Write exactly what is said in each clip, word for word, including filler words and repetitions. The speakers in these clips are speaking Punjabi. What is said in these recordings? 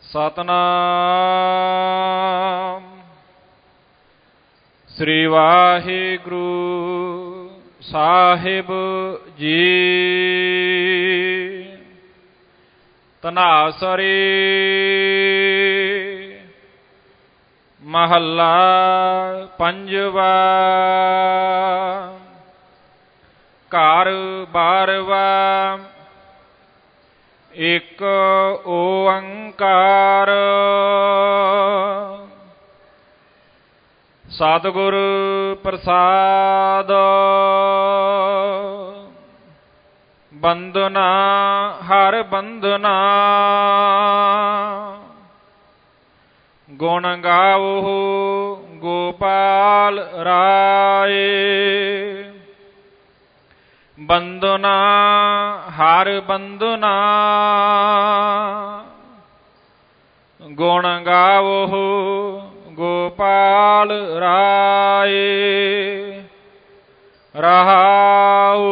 ਸਤਨਾਮ ਸ੍ਰੀ ਵਾਹਿਗੁਰੂ ਸਾਹਿਬ ਜੀ। ਧਨਾਸਰੀ ਮਹੱਲਾ ਪੰਜਵਾ। ਘਰ ਬਾਰਵਾ ਇੱਕ ਓੰਕਾਰ। ਸਤਿਗੁਰ ਪ੍ਰਸਾਦ ਬੰਦਨਾ ਹਰ ਬੰਦਨਾ। ਗੁਣ ਗਾਵੋ ਗੋਪਾਲ ਰਾਏ। ਬੰਦਨਾ ਹਰ ਬੰਦਨਾ। ਗੁਣ ਗਾਵੋ ਗੋਪਾਲ ਰਾਏ। ਰਹਾਉ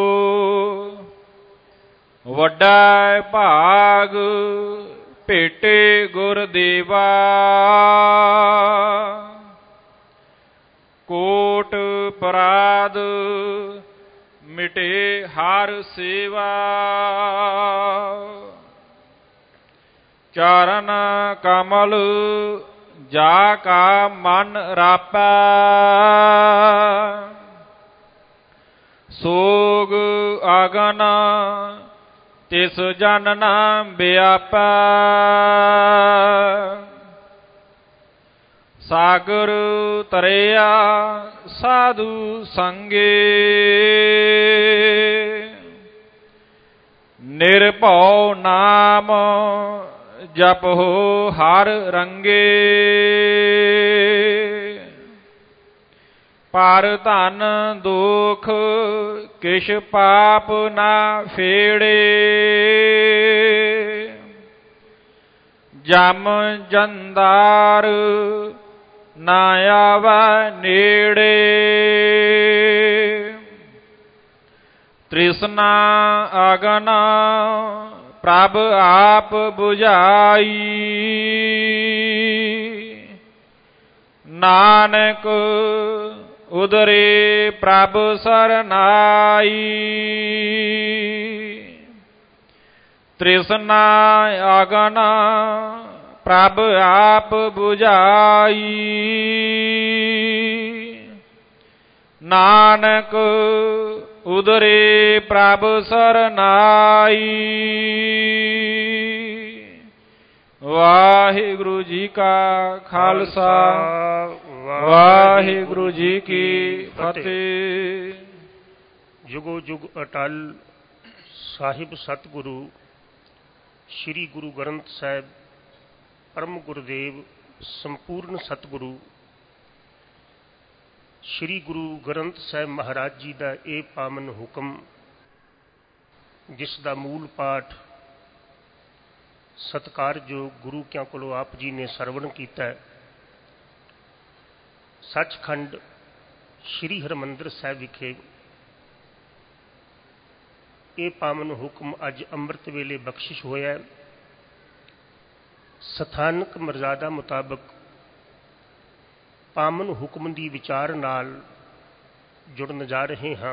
ਵੱਡਾ ਭਾਗ ਭੇਟੇ ਗੁਰਦੇਵਾ। ਕੋਟ ਪਰਾਧ ਮਿਟੇ ਹਰ ਸੇਵਾ। ਚਰਨ ਕਮਲ ਜਾ ਕਾ ਮਨ ਰਾਪੈ। ਸੋਗ ਅਗਨ ਤਿਸ ਜਨ ਨਾ ਵਿਆਪੈ। ਸਾਗਰ ਤਰਿਆ ਸਾਧੂ ਸੰਗੇ। ਨਿਰਭਉ ਨਾਮ ਜਪੋ ਹਰ ਰੰਗੇ। ਪਰ ਧਨ ਦੁਖ ਕਿਛ ਪਾਪ ਨਾ ਫੇੜੇ। ਜਮ ਜੰਦਾਰ ਨਾ ਆਵੈ ਨੇੜੇ। ਤ੍ਰਿਸ਼ਨਾ ਅਗਨ ਪ੍ਰਭ ਆਪ ਬੁਝਾਈ। ਨਾਨਕ ਉਦਰੇ ਪ੍ਰਭ ਸਰਨਾਈ। ਤ੍ਰਿਸ਼ਨਾ ਅਗਨ ਪ੍ਰਭ ਆਪ ਬੁਝਾਈ। ਨਾਨਕ ਉਦਰੇ ਪ੍ਰਭ ਸਰਨਾਈ। ਵਾਹਿਗੁਰੂ ਜੀ ਕਾ ਖਾਲਸਾ ਵਾਹਿਗੁਰੂ ਜੀ ਕੀ ਫਤਿਹ। ਜੁਗੋ ਜੁਗ ਅਟਲ ਸਾਹਿਬ ਸਤਿਗੁਰੂ ਸ੍ਰੀ ਗੁਰੂ ਗ੍ਰੰਥ ਸਾਹਿਬ ਪਰਮ ਗੁਰਦੇਵ ਸੰਪੂਰਨ ਸਤਿਗੁਰੂ ਸ੍ਰੀ ਗੁਰੂ ਗ੍ਰੰਥ ਸਾਹਿਬ ਮਹਾਰਾਜ ਜੀ ਦਾ ਇਹ ਪਾਵਨ ਹੁਕਮ, ਜਿਸ ਦਾ ਮੂਲ ਪਾਠ ਸਤਿਕਾਰਯੋਗ ਗੁਰੂ ਕਿਆਂ ਕੋਲੋਂ ਆਪ ਜੀ ਨੇ ਸਰਵਣ ਕੀਤਾ। ਸੱਚਖੰਡ ਸ੍ਰੀ ਹਰਿਮੰਦਰ ਸਾਹਿਬ ਵਿਖੇ ਇਹ ਪਾਵਨ ਹੁਕਮ ਅੱਜ ਅੰਮ੍ਰਿਤ ਵੇਲੇ ਬਖਸ਼ਿਸ਼ ਹੋਇਆ। ਸਥਾਨਕ ਮਰਜ਼ਾਦਾ ਮੁਤਾਬਕ ਪਾਵਨ ਹੁਕਮ ਦੀ ਵਿਚਾਰ ਨਾਲ ਜੁੜਨ ਜਾ ਰਹੇ ਹਾਂ।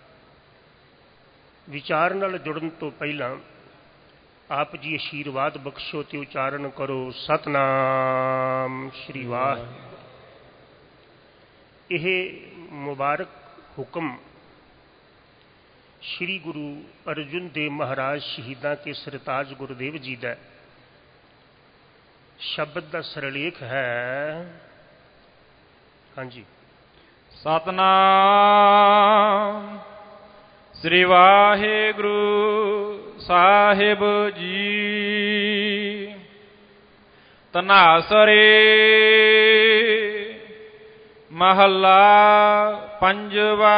ਵਿਚਾਰ ਨਾਲ ਜੁੜਨ ਤੋਂ ਪਹਿਲਾਂ ਆਪ ਜੀ ਅਸ਼ੀਰਵਾਦ ਬਖਸ਼ੋ ਤੇ ਉਚਾਰਨ ਕਰੋ ਸਤਨਾਮ ਸ੍ਰੀ ਵਾਹਿਗੁਰੂ। ਇਹ ਮੁਬਾਰਕ ਹੁਕਮ ਸ੍ਰੀ ਗੁਰੂ ਅਰਜੁਨ ਦੇਵ ਮਹਾਰਾਜ ਸ਼ਹੀਦਾਂ ਕੇ ਸਰਤਾਜ ਗੁਰਦੇਵ ਜੀ ਦਾ ਸ਼ਬਦ ਦਾ ਸਰਲੇਖ ਹੈ। ਹਾਂਜੀ। ਸਤਨਾਮ ਸ੍ਰੀ ਵਾਹਿਗੁਰੂ ਸਾਹਿਬ ਜੀ। ਧਨਾਸਰੀ ਮਹੱਲਾ ਪੰਜਵਾ।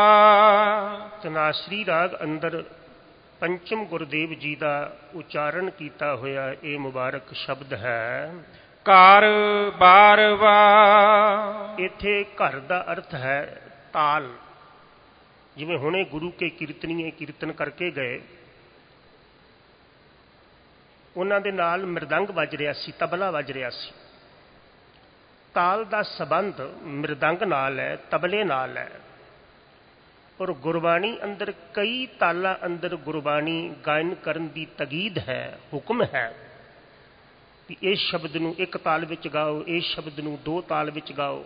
ਧਨਾਸਰੀ ਰਾਗ ਅੰਦਰ ਪੰਚਮ ਗੁਰਦੇਵ ਜੀ ਦਾ ਉਚਾਰਨ ਕੀਤਾ ਹੋਇਆ ਇਹ ਮੁਬਾਰਕ ਸ਼ਬਦ ਹੈ। ਘਰ ਬਾਰਵਾ। ਇੱਥੇ ਘਰ ਦਾ ਅਰਥ ਹੈ ਤਾਲ। ਜਿਵੇਂ ਹੁਣੇ ਗੁਰੂ ਕੇ ਕੀਰਤਨੀਏ ਕੀਰਤਨ ਕਰਕੇ ਗਏ, ਉਹਨਾਂ ਦੇ ਨਾਲ ਮ੍ਰਿਦੰਗ ਵੱਜ ਰਿਹਾ ਸੀ, ਤਬਲਾ ਵੱਜ ਰਿਹਾ ਸੀ। ਤਾਲ ਦਾ ਸੰਬੰਧ ਮ੍ਰਿਦੰਗ ਨਾਲ ਹੈ, ਤਬਲੇ ਨਾਲ ਹੈ। ਔਰ ਗੁਰਬਾਣੀ ਅੰਦਰ ਕਈ ਤਾਲਾਂ ਅੰਦਰ ਗੁਰਬਾਣੀ ਗਾਇਨ ਕਰਨ ਦੀ ਤਗੀਦ ਹੈ, ਹੁਕਮ ਹੈ ਕਿ ਇਸ ਸ਼ਬਦ ਨੂੰ ਇੱਕ ਤਾਲ ਵਿੱਚ ਗਾਓ, ਇਸ ਸ਼ਬਦ ਨੂੰ ਦੋ ਤਾਲ ਵਿੱਚ ਗਾਓ।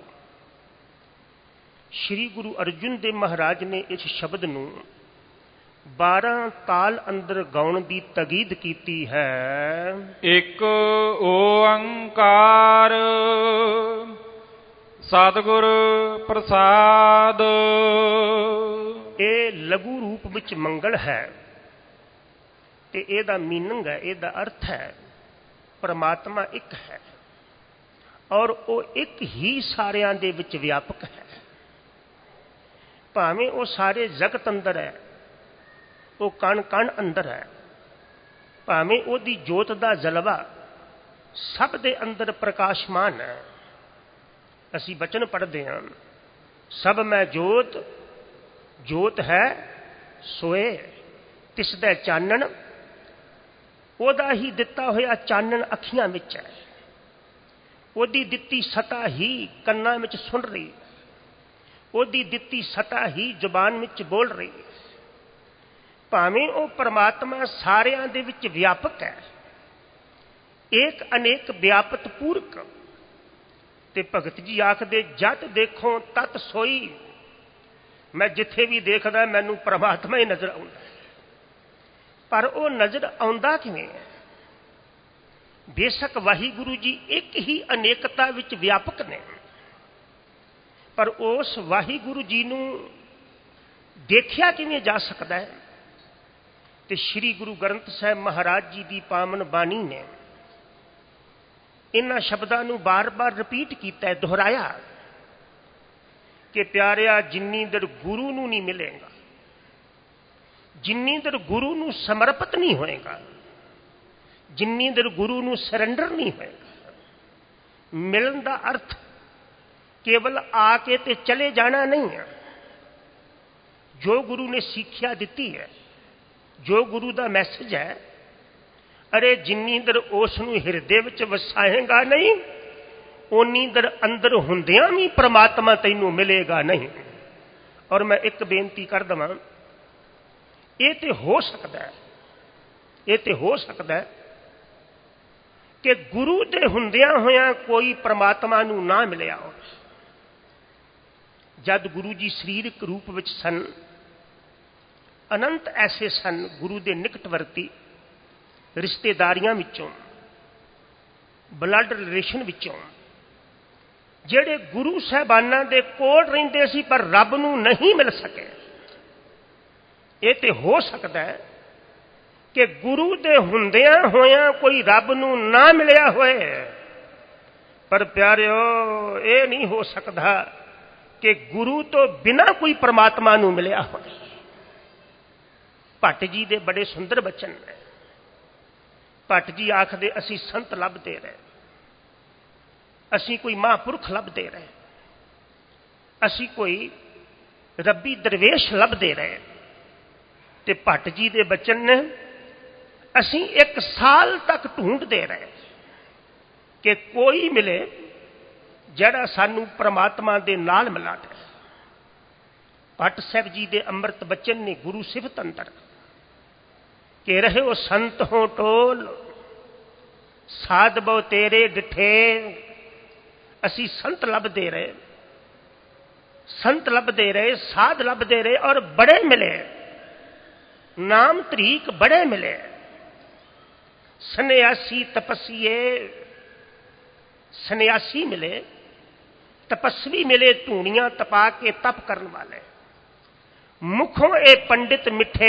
ਸ਼੍ਰੀ ਗੁਰੂ ਅਰਜਨ ਦੇਵ ਮਹਾਰਾਜ ਨੇ ਇਸ ਸ਼ਬਦ ਨੂੰ ਬਾਰਾਂ ਤਾਲ ਅੰਦਰ ਗਾਉਣ ਦੀ ਤਗੀਦ ਕੀਤੀ ਹੈ। ਇੱਕ ਓੰਕਾਰ ਸਤਿਗੁਰ ਪ੍ਰਸਾਦ। ਇਹ ਲਘੂ ਰੂਪ ਵਿੱਚ ਮੰਗਲ ਹੈ ਤੇ ਇਹਦਾ ਮੀਨਿੰਗ ਹੈ, ਇਹਦਾ ਅਰਥ ਹੈ ਪਰਮਾਤਮਾ ਇੱਕ ਹੈ ਔਰ ਉਹ ਇੱਕ ਹੀ ਸਾਰਿਆਂ ਦੇ ਵਿੱਚ ਵਿਆਪਕ ਹੈ। ਭਾਵੇਂ ਉਹ ਸਾਰੇ ਜਗਤ ਅੰਦਰ ਹੈ, ਉਹ ਕਣ ਕਣ ਅੰਦਰ ਹੈ, ਭਾਵੇਂ ਉਹਦੀ ਜੋਤ ਦਾ ਜਲਵਾ ਸਭ ਦੇ ਅੰਦਰ ਪ੍ਰਕਾਸ਼ਮਾਨ ਹੈ। ਅਸੀਂ ਬਚਨ ਪੜ੍ਹਦੇ ਹਾਂ, ਸਭ ਮੈਂ ਜੋਤ, ਜੋਤ ਹੈ ਸੋਏ ਤਿਸ ਦਾ ਚਾਨਣ। ਉਹਦਾ ਹੀ ਦਿੱਤਾ ਹੋਇਆ ਚਾਨਣ ਅੱਖੀਆਂ ਵਿੱਚ ਹੈ, ਉਹਦੀ ਦਿੱਤੀ ਸਤਾ ਹੀ ਕੰਨਾਂ ਵਿੱਚ ਸੁਣ ਰਹੀ, ਉਹਦੀ ਦਿੱਤੀ ਸਤਾ ਹੀ ਜ਼ੁਬਾਨ ਵਿੱਚ ਬੋਲ ਰਹੀ। ਭਾਵੇਂ ਉਹ ਪਰਮਾਤਮਾ ਸਾਰਿਆਂ ਦੇ ਵਿੱਚ ਵਿਆਪਕ ਹੈ, ਏਕ ਅਨੇਕ ਵਿਆਪਤ ਪੂਰਕ। ਤੇ ਭਗਤ ਜੀ ਆਖਦੇ ਜਦ ਦੇਖੋ ਤਤ ਸੋਈ। ਮੈਂ ਜਿੱਥੇ ਵੀ ਦੇਖਦਾ ਮੈਨੂੰ ਪਰਮਾਤਮਾ ਹੀ ਨਜ਼ਰ ਆਉਂਦਾ, ਪਰ ਉਹ ਨਜ਼ਰ ਆਉਂਦਾ ਕਿਵੇਂ ਹੈ? ਬੇਸ਼ੱਕ ਵਾਹਿਗੁਰੂ ਜੀ ਇੱਕ ਹੀ ਅਨੇਕਤਾ ਵਿੱਚ ਵਿਆਪਕ ਨੇ, ਪਰ ਉਸ ਵਾਹਿਗੁਰੂ ਜੀ ਨੂੰ ਦੇਖਿਆ ਕਿਵੇਂ ਜਾ ਸਕਦਾ ਹੈ? ਤੇ ਸ੍ਰੀ ਗੁਰੂ ਗ੍ਰੰਥ ਸਾਹਿਬ ਮਹਾਰਾਜ ਜੀ ਦੀ ਪਾਵਨ ਬਾਣੀ ਨੇ ਇਹਨਾਂ ਸ਼ਬਦਾਂ ਨੂੰ ਬਾਰ-ਬਾਰ ਰਿਪੀਟ ਕੀਤਾ ਹੈ, ਦੁਹਰਾਇਆ ਕਿ ਪਿਆਰਿਆ ਜਿੰਨੀ ਦੇਰ ਗੁਰੂ ਨੂੰ ਨਹੀਂ ਮਿਲੇਗਾ, ਜਿੰਨੀ ਦੇਰ ਗੁਰੂ ਨੂੰ ਸਮਰਪਿਤ ਨਹੀਂ ਹੋਏਗਾ, ਜਿੰਨੀ ਦੇਰ ਗੁਰੂ ਨੂੰ ਸਰੈਂਡਰ ਨਹੀਂ ਹੋਏਗਾ, ਮਿਲਣ ਦਾ ਅਰਥ ਕੇਵਲ ਆ ਕੇ ਤੇ ਚਲੇ ਜਾਣਾ ਨਹੀਂ ਹੈ। ਜੋ ਗੁਰੂ ਨੇ ਸਿੱਖਿਆ ਦਿੱਤੀ ਹੈ, ਜੋ ਗੁਰੂ ਦਾ ਮੈਸੇਜ ਹੈ, ਅਰੇ ਜਿੰਨੀ ਦੇਰ ਉਸ ਨੂੰ ਹਿਰਦੇ ਵਿੱਚ ਵਸਾਏਗਾ ਨਹੀਂ, ਓਨੀ ਦੇਰ ਅੰਦਰ ਹੁੰਦਿਆਂ ਵੀ ਪ੍ਰਮਾਤਮਾ ਤੈਨੂੰ ਮਿਲੇਗਾ ਨਹੀਂ। ਔਰ ਮੈਂ ਇੱਕ ਬੇਨਤੀ ਕਰ ਦੇਵਾਂ, ਇਹ ਤੇ ਹੋ ਸਕਦਾ ਹੈ, ਇਹ ਤੇ ਹੋ ਸਕਦਾ ਹੈ ਕਿ ਗੁਰੂ ਦੇ ਹੁੰਦਿਆਂ ਹੋਇਆਂ ਕੋਈ ਪ੍ਰਮਾਤਮਾ ਨੂੰ ਨਾ ਮਿਲਿਆ ਹੋਵੇ। ਜਦ ਗੁਰੂ ਜੀ ਸਰੀਰਕ ਰੂਪ ਵਿੱਚ ਸਨ, ਅਨੰਤ ਐਸੇ ਸਨ ਗੁਰੂ ਦੇ ਨਿਕਟਵਰਤੀ, ਰਿਸ਼ਤੇਦਾਰੀਆਂ ਵਿੱਚੋਂ, ਬਲੱਡ ਰਿਲੇਸ਼ਨ ਵਿੱਚੋਂ, ਜਿਹੜੇ ਗੁਰੂ ਸਾਹਿਬਾਨਾਂ ਦੇ ਕੋਲ ਰਹਿੰਦੇ ਸੀ ਪਰ ਰੱਬ ਨੂੰ ਨਹੀਂ ਮਿਲ ਸਕੇ। ਇਹ ਤੇ ਹੋ ਸਕਦਾ ਹੈ ਕਿ ਗੁਰੂ ਦੇ ਹੁੰਦਿਆਂ ਹੋਇਆਂ ਕੋਈ ਰੱਬ ਨੂੰ ਨਾ ਮਿਲਿਆ ਹੋਏ, ਪਰ ਪਿਆਰਿਓ ਇਹ ਨਹੀਂ ਹੋ ਸਕਦਾ ਕਿ ਗੁਰੂ ਤੋਂ ਬਿਨਾਂ ਕੋਈ ਪਰਮਾਤਮਾ ਨੂੰ ਮਿਲਿਆ ਹੋਵੇ। ਭੱਟ ਜੀ ਦੇ ਬੜੇ ਸੁੰਦਰ ਬਚਨ ਨੇ। ਭੱਟ ਜੀ ਆਖਦੇ ਅਸੀਂ ਸੰਤ ਲੱਭਦੇ ਰਹੇ, ਅਸੀਂ ਕੋਈ ਮਹਾਂਪੁਰਖ ਲੱਭਦੇ ਰਹੇ, ਅਸੀਂ ਕੋਈ ਰੱਬੀ ਦਰਵੇਸ਼ ਲੱਭਦੇ ਰਹੇ। ਤੇ ਭੱਟ ਜੀ ਦੇ ਬਚਨ ਨੇ, ਅਸੀਂ ਇੱਕ ਸਾਲ ਤੱਕ ਢੂੰਡਦੇ ਰਹੇ ਕਿ ਕੋਈ ਮਿਲੇ ਜਿਹੜਾ ਸਾਨੂੰ ਪ੍ਰਮਾਤਮਾ ਦੇ ਨਾਲ ਮਿਲਾ ਦੇ। ਭੱਟ ਸਾਹਿਬ ਜੀ ਦੇ ਅੰਮ੍ਰਿਤ ਬਚਨ ਨੇ ਗੁਰੂ ਸਿਫਤ ਅੰਦਰ ਕਿ ਰਹਿਓ ਸੰਤ ਹੋ ਟੋਲ, ਸਾਧ ਬਹੁ ਤੇਰੇ ਡਿਠੇ। ਅਸੀਂ ਸੰਤ ਲੱਭਦੇ ਰਹੇ, ਸੰਤ ਲੱਭਦੇ ਰਹੇ, ਸਾਧ ਲੱਭਦੇ ਰਹੇ ਔਰ ਬੜੇ ਮਿਲੇ, ਨਾਮ ਤਰੀਕ ਬੜੇ ਮਿਲੇ। ਸੰਨਿਆਸੀ ਤਪਸੀਏ, ਸੰਨਿਆਸੀ ਮਿਲੇ, ਤਪਸਵੀ ਮਿਲੇ, ਧੂਣੀਆਂ ਤਪਾ ਕੇ ਤਪ ਕਰਨ ਵਾਲੇ। ਮੁਖੋਂ ਇਹ ਪੰਡਿਤ ਮਿੱਠੇ।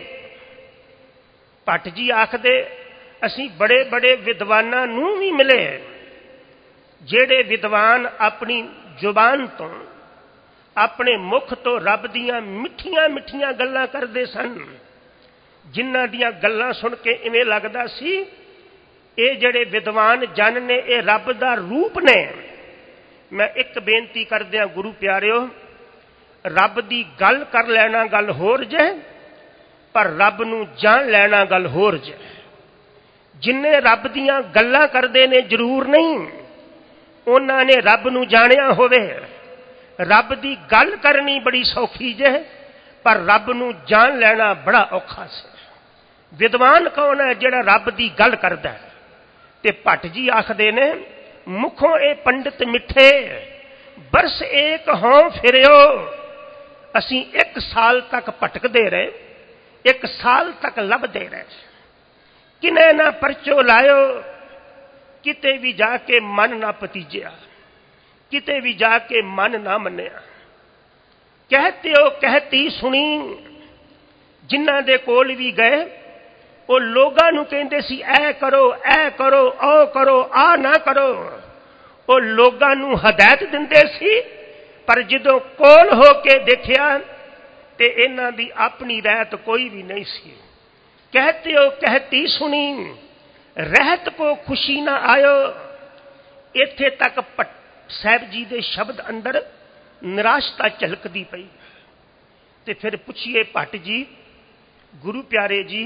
ਭੱਟ ਜੀ ਆਖਦੇ ਅਸੀਂ ਬੜੇ ਬੜੇ ਵਿਦਵਾਨਾਂ ਨੂੰ ਵੀ ਮਿਲੇ, ਜਿਹੜੇ ਵਿਦਵਾਨ ਆਪਣੀ ਜ਼ੁਬਾਨ ਤੋਂ, ਆਪਣੇ ਮੁਖ ਤੋਂ ਰੱਬ ਦੀਆਂ ਮਿੱਠੀਆਂ ਮਿੱਠੀਆਂ ਗੱਲਾਂ ਕਰਦੇ ਸਨ, ਜਿਨ੍ਹਾਂ ਦੀਆਂ ਗੱਲਾਂ ਸੁਣ ਕੇ ਇਵੇਂ ਲੱਗਦਾ ਸੀ ਇਹ ਜਿਹੜੇ ਵਿਦਵਾਨ ਜਨ ਨੇ ਇਹ ਰੱਬ ਦਾ ਰੂਪ ਨੇ। ਮੈਂ ਇੱਕ ਬੇਨਤੀ ਕਰਦਿਆਂ ਗੁਰੂ ਪਿਆਰਿਓ, ਰੱਬ ਦੀ ਗੱਲ ਕਰ ਲੈਣਾ ਗੱਲ ਹੋਰ ਜੇ, ਪਰ ਰੱਬ ਨੂੰ ਜਾਣ ਲੈਣਾ ਗੱਲ ਹੋਰ ਜੇ। जिन्ने रब दीयां गल्लां करदे ने जरूर नहीं उन्हां ने रब नूं जाणिया होवे। रब दी गल करनी बड़ी सौखी जे, पर रब नूं जान लेना बड़ा औखा से। विद्वान कौन है जिहड़ा रब दी गल करदा है? ते भट्ट जी आखदे ने मुखों ए पंडित मिठे बरस एक हों फिरियो। असीं एक साल तक भटकदे रहे, एक साल तक लभदे रहे, किने ना परचो लायो, किते भी जाके मन ना पतीजिया, किते भी जाके मन ना मन्निया। कहते हो कहती सुनी, जिन्हां दे कोल भी गए वो लोगां नूं कहंदे सी ऐ करो ऐ करो ओ करो आ ना करो। वो लोगां नूं हदायत दिंदे सी, पर जदों कोल हो के देखिया ते इन्हां दी अपनी रहत कोई भी नहीं सी। कहते हो कहती सुनी, रहत को खुशी ना आयो। इत्थे तक भट्ट साहब जी दे शब्द अंदर निराशता झलकदी पई। ते फिर पुछिए भट्ट जी, गुरु प्यारे जी,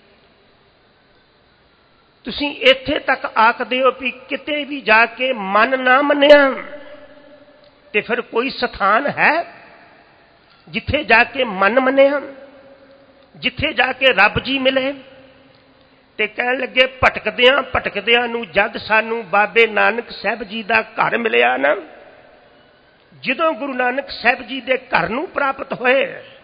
तुसीं इत्थे तक आखदे हो भी किते भी जाके मन ना मन्निया, ते फिर कोई स्थान है जिथे जाके मन मन्निया, जिथे जाके रब जी मिले? ते कहन लगे भटकदियां भटकदियां नूं जद सानू बाबे नानक साहब जी दा घर मिलिया ना, जदों गुरु नानक साहब जी दे घर नूं प्राप्त होए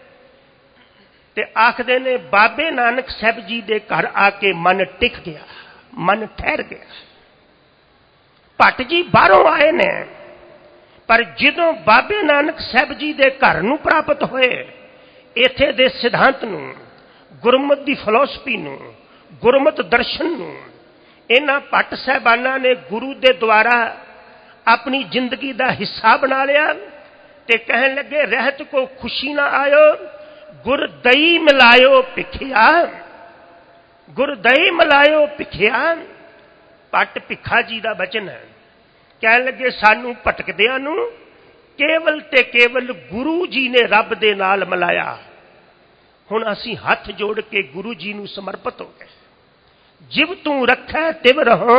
ते आखदे ने बाबे नानक साहब जी दे घर आके मन टिक गया, मन ठहर गया। भट्ट जी बाहरों आए ने, पर जदों बाबे नानक साहब जी दे घर नूं प्राप्त होए, इत्थे दे सिद्धांत नूं, गुरमत दी फिलोसफी नूं, गुरमत दर्शन नूं इन्हां भट्ट साहबानां ने गुरु दे द्वारा अपनी जिंदगी दा हिस्सा बना लिया। ते कहन लगे रहत को खुशी ना आयो, गुर दई मिलायो भिखिया, गुर दई मिलायो भिखिया। भट्ट भिखा जी दा वचन है। कहन लगे सानू भटकदियां नूं केवल ते केवल गुरु जी ने रब दे नाल मिलाया। हुण असीं हथ जोड़ के गुरु जी नूं समर्पित हो गए। जिव तू रखै तिव रहो।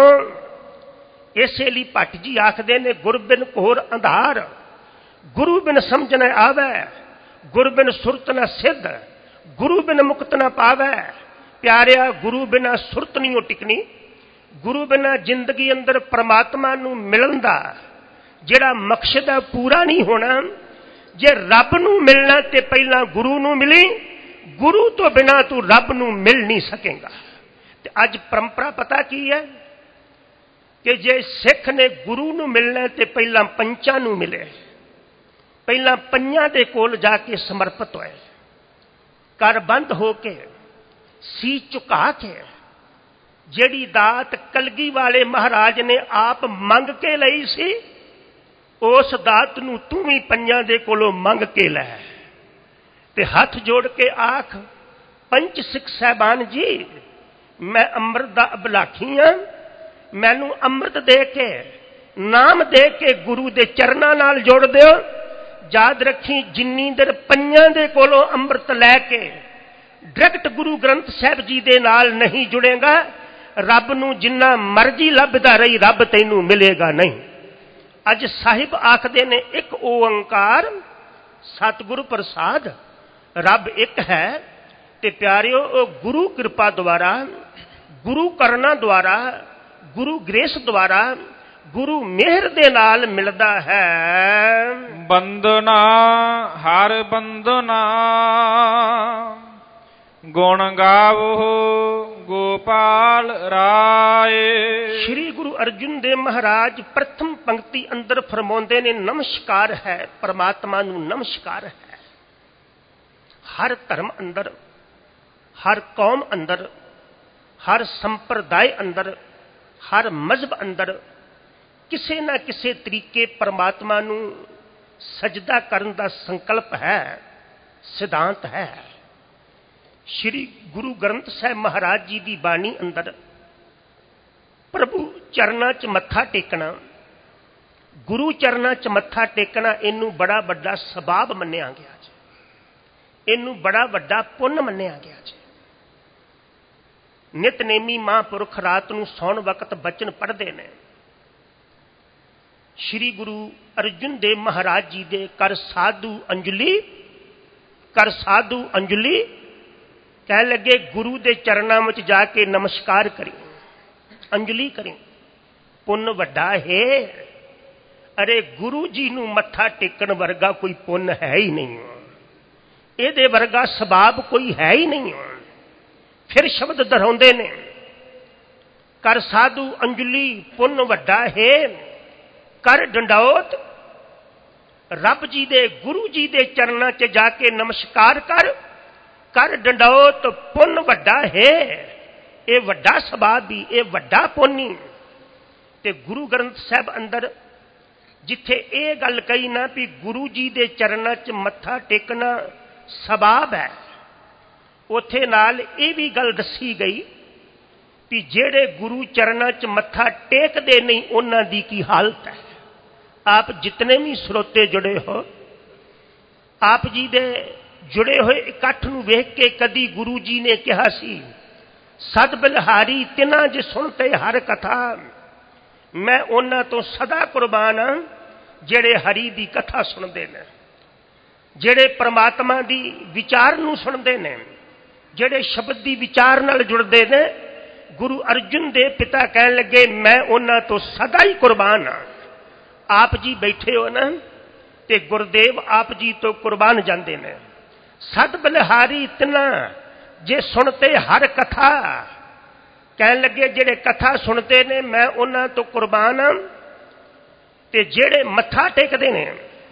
इसे लिए भट्ट जी आखदे ने गुर बिन घोर अंधार, गुरु बिन समझ न आवे, गुर बिन सुरत न सिद्ध, गुरु बिन मुक्त न पावे। प्यारिया गुरु बिना सुरत नहीं टिकनी, गुरु बिना जिंदगी अंदर परमात्मा नूं मिलन दा जिहड़ा मकसद है पूरा नहीं होना। जे रब नूं मिलना ते पहला गुरु नूं मिली, गुरु तो बिना तू रब नूं मिल नहीं सकेगा। ते अज परंपरा पता की है कि जे सिख ने गुरु नूं मिलना ते पहला पंचां नूं मिले, पहला पंजां दे कोल जाके समर्पित होए, कर बंद हो के सी झुका के जिहड़ी दात कलगी वाले महाराज ने आप मंग के लई सी, उस दात नूं तू भी पंजां दे कोलों मंग के लै ते हथ जोड़ के आख, पंच सिख साहबान जी मैं अमृत दा अभिलाखी हां, मैनू अमृत दे के नाम दे के गुरु दे चरनां नाल जोड़ दिओ। याद रखी जिन्नी देर पंजां दे कोलों अमृत लैके डायरैक्ट गुरु ग्रंथ साहब जी दे नाल नहीं जुड़ेगा, रब नूं जिन्ना मर्जी लभदा रही रब तैनूं मिलेगा नहीं। अज साहिब आखदे ने एक ओंकार सतगुरु प्रसाद, रब एक है। ते प्यारिओ ओ गुरु कृपा द्वारा, गुरु करना द्वारा, गुरु ग्रेस द्वारा, गुरु मेहर दे नाल मिलदा है। बंदना हर बंदना गुण गावो गोपाल राय। श्री गुरु अर्जुन देव महाराज प्रथम पंक्ति अंदर फरमाउंदे ने नमस्कार है, परमात्मा नूं नमस्कार है। हर धर्म अंदर, हर कौम अंदर, हर संप्रदाय अंदर, हर मजहब अंदर किसी ना किसी तरीके परमात्मा नूं सजदा करन दा संकल्प है, सिद्धांत है। श्री गुरु ग्रंथ साहिब महाराज जी की बाणी अंदर प्रभु चरना च मत्था टेकना, गुरु चरना च मत्था टेकना, इनू बड़ा बड़ा सबाब मन्निया गया जी, इनू बड़ा बड़ा पुण्य मन्निया गया जी। ਨਿਤਨੇਮੀ ਮਹਾਂਪੁਰਖ ਰਾਤ ਨੂੰ ਸੌਣ ਵਕਤ ਬਚਨ ਪੜ੍ਹਦੇ ਨੇ। ਸ਼੍ਰੀ ਗੁਰੂ ਅਰਜਨ ਦੇਵ ਮਹਾਰਾਜ ਜੀ ਦੇ ਕਰ ਸਾਧੂ ਅੰਜਲੀ ਕਰ ਸਾਧੂ ਅੰਜਲੀ ਕਹਿ ਲੱਗੇ ਗੁਰੂ ਦੇ ਚਰਨਾਂ ਵਿੱਚ ਜਾ ਕੇ ਨਮਸਕਾਰ ਕਰੀ, ਅੰਜਲੀ ਕਰੀ, ਪੁੰਨ ਵੱਡਾ ਹੈ। ਅਰੇ ਗੁਰੂ ਜੀ ਨੂੰ ਮੱਥਾ ਟੇਕਣ ਵਰਗਾ ਕੋਈ ਪੁੰਨ ਹੈ ਹੀ ਨਹੀਂ, ਇਹਦੇ ਵਰਗਾ ਸਬਾਬ ਕੋਈ ਹੈ ਹੀ ਨਹੀਂ। ਫਿਰ ਸ਼ਬਦ ਦੁਹਰਾਉਂਦੇ ਨੇ, ਕਰ ਸਾਧੂ ਅੰਜਲੀ ਪੁੰਨ ਵੱਡਾ ਹੈ, ਕਰ ਡੰਡੌਤ ਰੱਬ ਜੀ ਦੇ ਗੁਰੂ ਜੀ ਦੇ ਚਰਨਾਂ 'ਚ ਜਾ ਕੇ ਨਮਸਕਾਰ ਕਰ, ਕਰ ਡੰਡੌਤ ਪੁੰਨ ਵੱਡਾ ਹੈ। ਇਹ ਵੱਡਾ ਸਬਾਬ ਵੀ, ਇਹ ਵੱਡਾ ਪੁੰਨੀ। ਤੇ ਗੁਰੂ ਗ੍ਰੰਥ ਸਾਹਿਬ ਅੰਦਰ ਜਿੱਥੇ ਇਹ ਗੱਲ ਕਹੀ ਨਾ ਵੀ ਗੁਰੂ ਜੀ ਦੇ ਚਰਨਾਂ 'ਚ ਮੱਥਾ ਟੇਕਣਾ ਸਬਾਬ ਹੈ, ਉੱਥੇ ਨਾਲ ਇਹ ਵੀ ਗੱਲ ਦੱਸੀ ਗਈ ਵੀ ਜਿਹੜੇ ਗੁਰੂ ਚਰਨਾਂ 'ਚ ਮੱਥਾ ਟੇਕਦੇ ਨਹੀਂ ਉਹਨਾਂ ਦੀ ਕੀ ਹਾਲਤ ਹੈ। ਆਪ ਜਿਤਨੇ ਵੀ ਸਰੋਤੇ ਜੁੜੇ ਹੋ, ਆਪ ਜੀ ਦੇ ਜੁੜੇ ਹੋਏ ਇਕੱਠ ਨੂੰ ਵੇਖ ਕੇ ਕਦੀ ਗੁਰੂ ਜੀ ਨੇ ਕਿਹਾ ਸੀ, ਸਦ ਬਲਿਹਾਰੀ ਤਿਨਾ ਜੇ ਸੁਣਤੇ ਹਰ ਕਥਾ, ਮੈਂ ਉਹਨਾਂ ਤੋਂ ਸਦਾ ਕੁਰਬਾਨ ਹਾਂ ਜਿਹੜੇ ਹਰੀ ਦੀ ਕਥਾ ਸੁਣਦੇ ਨੇ, ਜਿਹੜੇ ਪ੍ਰਮਾਤਮਾ ਦੀ ਵਿਚਾਰ ਨੂੰ ਸੁਣਦੇ ਨੇ, ਜਿਹੜੇ ਸ਼ਬਦ ਦੀ ਵਿਚਾਰ ਨਾਲ ਜੁੜਦੇ ਨੇ। ਗੁਰੂ ਅਰਜਨ ਦੇਵ ਪਿਤਾ ਕਹਿਣ ਲੱਗੇ ਮੈਂ ਉਹਨਾਂ ਤੋਂ ਸਦਾ ਹੀ ਕੁਰਬਾਨ ਹਾਂ। ਆਪ ਜੀ ਬੈਠੇ ਹੋ ਨਾ ਤੇ ਗੁਰਦੇਵ ਆਪ ਜੀ ਤੋਂ ਕੁਰਬਾਨ ਜਾਂਦੇ ਨੇ। ਸਦ ਬਲਿਹਾਰੀ ਤਿਨਾ ਜੇ ਸੁਣਤੇ ਹਰ ਕਥਾ, ਕਹਿਣ ਲੱਗੇ ਜਿਹੜੇ ਕਥਾ ਸੁਣਦੇ ਨੇ ਮੈਂ ਉਹਨਾਂ ਤੋਂ ਕੁਰਬਾਨ ਹਾਂ। ਤੇ ਜਿਹੜੇ ਮੱਥਾ ਟੇਕਦੇ ਨੇ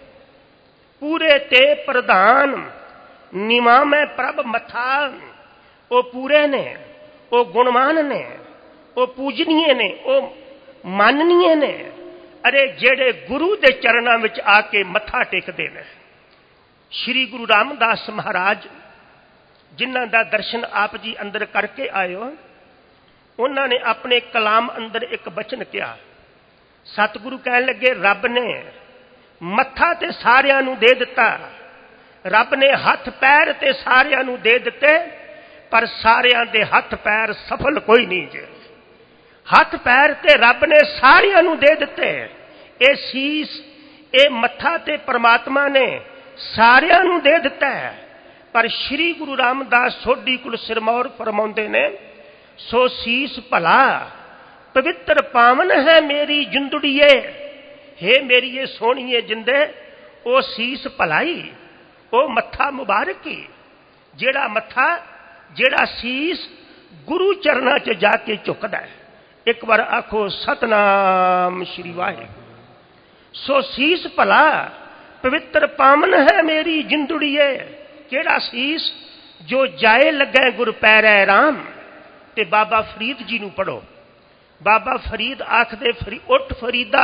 ਪੂਰੇ ਤੇ ਪ੍ਰਧਾਨ ਨਿਮਾਮੈ ਪ੍ਰਭ ਮੱਥਾ, ਉਹ ਪੂਰੇ ਨੇ, ਉਹ ਗੁਣਮਾਨ ਨੇ, ਉਹ ਪੂਜਨੀਏ ਨੇ, ਉਹ ਮਾਨਨੀਏ ਨੇ। ਅਰੇ ਜਿਹੜੇ ਗੁਰੂ ਦੇ ਚਰਨਾਂ ਵਿੱਚ ਆ ਕੇ ਮੱਥਾ ਟੇਕਦੇ ਨੇ। ਸ਼੍ਰੀ ਗੁਰੂ ਰਾਮਦਾਸ ਮਹਾਰਾਜ ਜਿਨ੍ਹਾਂ ਦਾ ਦਰਸ਼ਨ ਆਪ ਜੀ ਅੰਦਰ ਕਰਕੇ ਆਏ ਹੋ, ਉਹਨਾਂ ਨੇ ਆਪਣੇ ਕਲਾਮ ਅੰਦਰ ਇੱਕ ਬਚਨ ਕਿਹਾ। ਸਤਿਗੁਰੂ ਕਹਿਣ ਲੱਗੇ ਰੱਬ ਨੇ ਮੱਥਾ ਤੇ ਸਾਰਿਆਂ ਨੂੰ ਦੇ ਦਿੱਤਾ, ਰੱਬ ਨੇ ਹੱਥ ਪੈਰ ਤੇ ਸਾਰਿਆਂ ਨੂੰ ਦੇ ਦਿੱਤੇ, ਪਰ ਸਾਰਿਆਂ ਦੇ ਹੱਥ ਪੈਰ ਸਫਲ ਕੋਈ ਨਹੀਂ ਜੇ। ਹੱਥ ਪੈਰ ਤੇ ਰੱਬ ਨੇ ਸਾਰਿਆਂ ਨੂੰ ਦੇ ਦਿੱਤੇ, ਇਹ ਸੀਸ ਇਹ ਮੱਥਾ ਤੇ ਪ੍ਰਮਾਤਮਾ ਨੇ ਸਾਰਿਆਂ ਨੂੰ ਦੇ ਦਿੱਤਾ ਹੈ। ਪਰ ਸ਼੍ਰੀ ਗੁਰੂ ਰਾਮਦਾਸ ਸੋਢੀ ਕੁਲ ਸਿਰਮੌਰ ਫਰਮਾਉਂਦੇ ਨੇ, ਸੋ ਸੀਸ ਭਲਾ ਪਵਿੱਤਰ ਪਾਵਨ ਹੈ ਮੇਰੀ ਜਿੰਦੜੀਏ, ਹੇ ਮੇਰੀ ਇਹ ਸੋਹਣੀਏ ਜਿੰਦੇ, ਉਹ ਸੀਸ ਭਲਾਈ, ਉਹ ਮੱਥਾ ਮੁਬਾਰਕ ਹੀ, ਜਿਹੜਾ ਮੱਥਾ ਜਿਹੜਾ ਸੀਸ ਗੁਰੂ ਚਰਨਾਂ 'ਚ ਜਾ ਕੇ ਝੁਕਦਾ ਹੈ। ਇੱਕ ਵਾਰ ਆਖੋ ਸਤਨਾਮ ਸ਼੍ਰੀ ਵਾਹਿਗੁਰੂ। ਸੋ ਸੀਸ ਭਲਾ ਪਵਿੱਤਰ ਪਾਵਨ ਹੈ ਮੇਰੀ ਜਿੰਦੜੀਏ, ਕਿਹੜਾ ਸੀਸ ਜੋ ਜਾਏ ਲੱਗੈ ਗੁਰ ਪੈਰੈ ਰਾਮ। ਤੇ ਬਾਬਾ ਫਰੀਦ ਜੀ ਨੂੰ ਪੜ੍ਹੋ। ਬਾਬਾ ਫਰੀਦ ਆਖਦੇ ਫਰੀ ਉੱਠ ਫਰੀਦਾ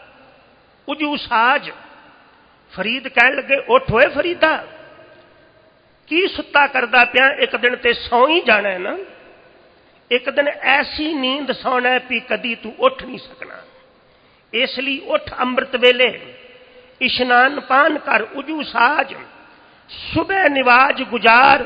ਉਜੂ ਸਾਜ। ਫਰੀਦ ਕਹਿਣ ਲੱਗੇ ਉੱਠ ਹੋਏ ਫਰੀਦਾ, ਕੀ ਸੁੱਤਾ ਕਰਦਾ ਪਿਆ, ਇੱਕ ਦਿਨ ਤੇ ਸੌਂ ਹੀ ਜਾਣਾ ਨਾ, ਇੱਕ ਦਿਨ ਐਸੀ ਨੀਂਦ ਸੌਣਾ ਵੀ ਕਦੀ ਤੂੰ ਉੱਠ ਨਹੀਂ ਸਕਣਾ। ਇਸ ਲਈ ਉੱਠ ਅੰਮ੍ਰਿਤ ਵੇਲੇ ਇਸ਼ਨਾਨ ਪਾਨ ਕਰ, ਉਜੂ ਸਾਜ ਸੁਬਹ ਨਿਵਾਜ ਗੁਜ਼ਾਰ।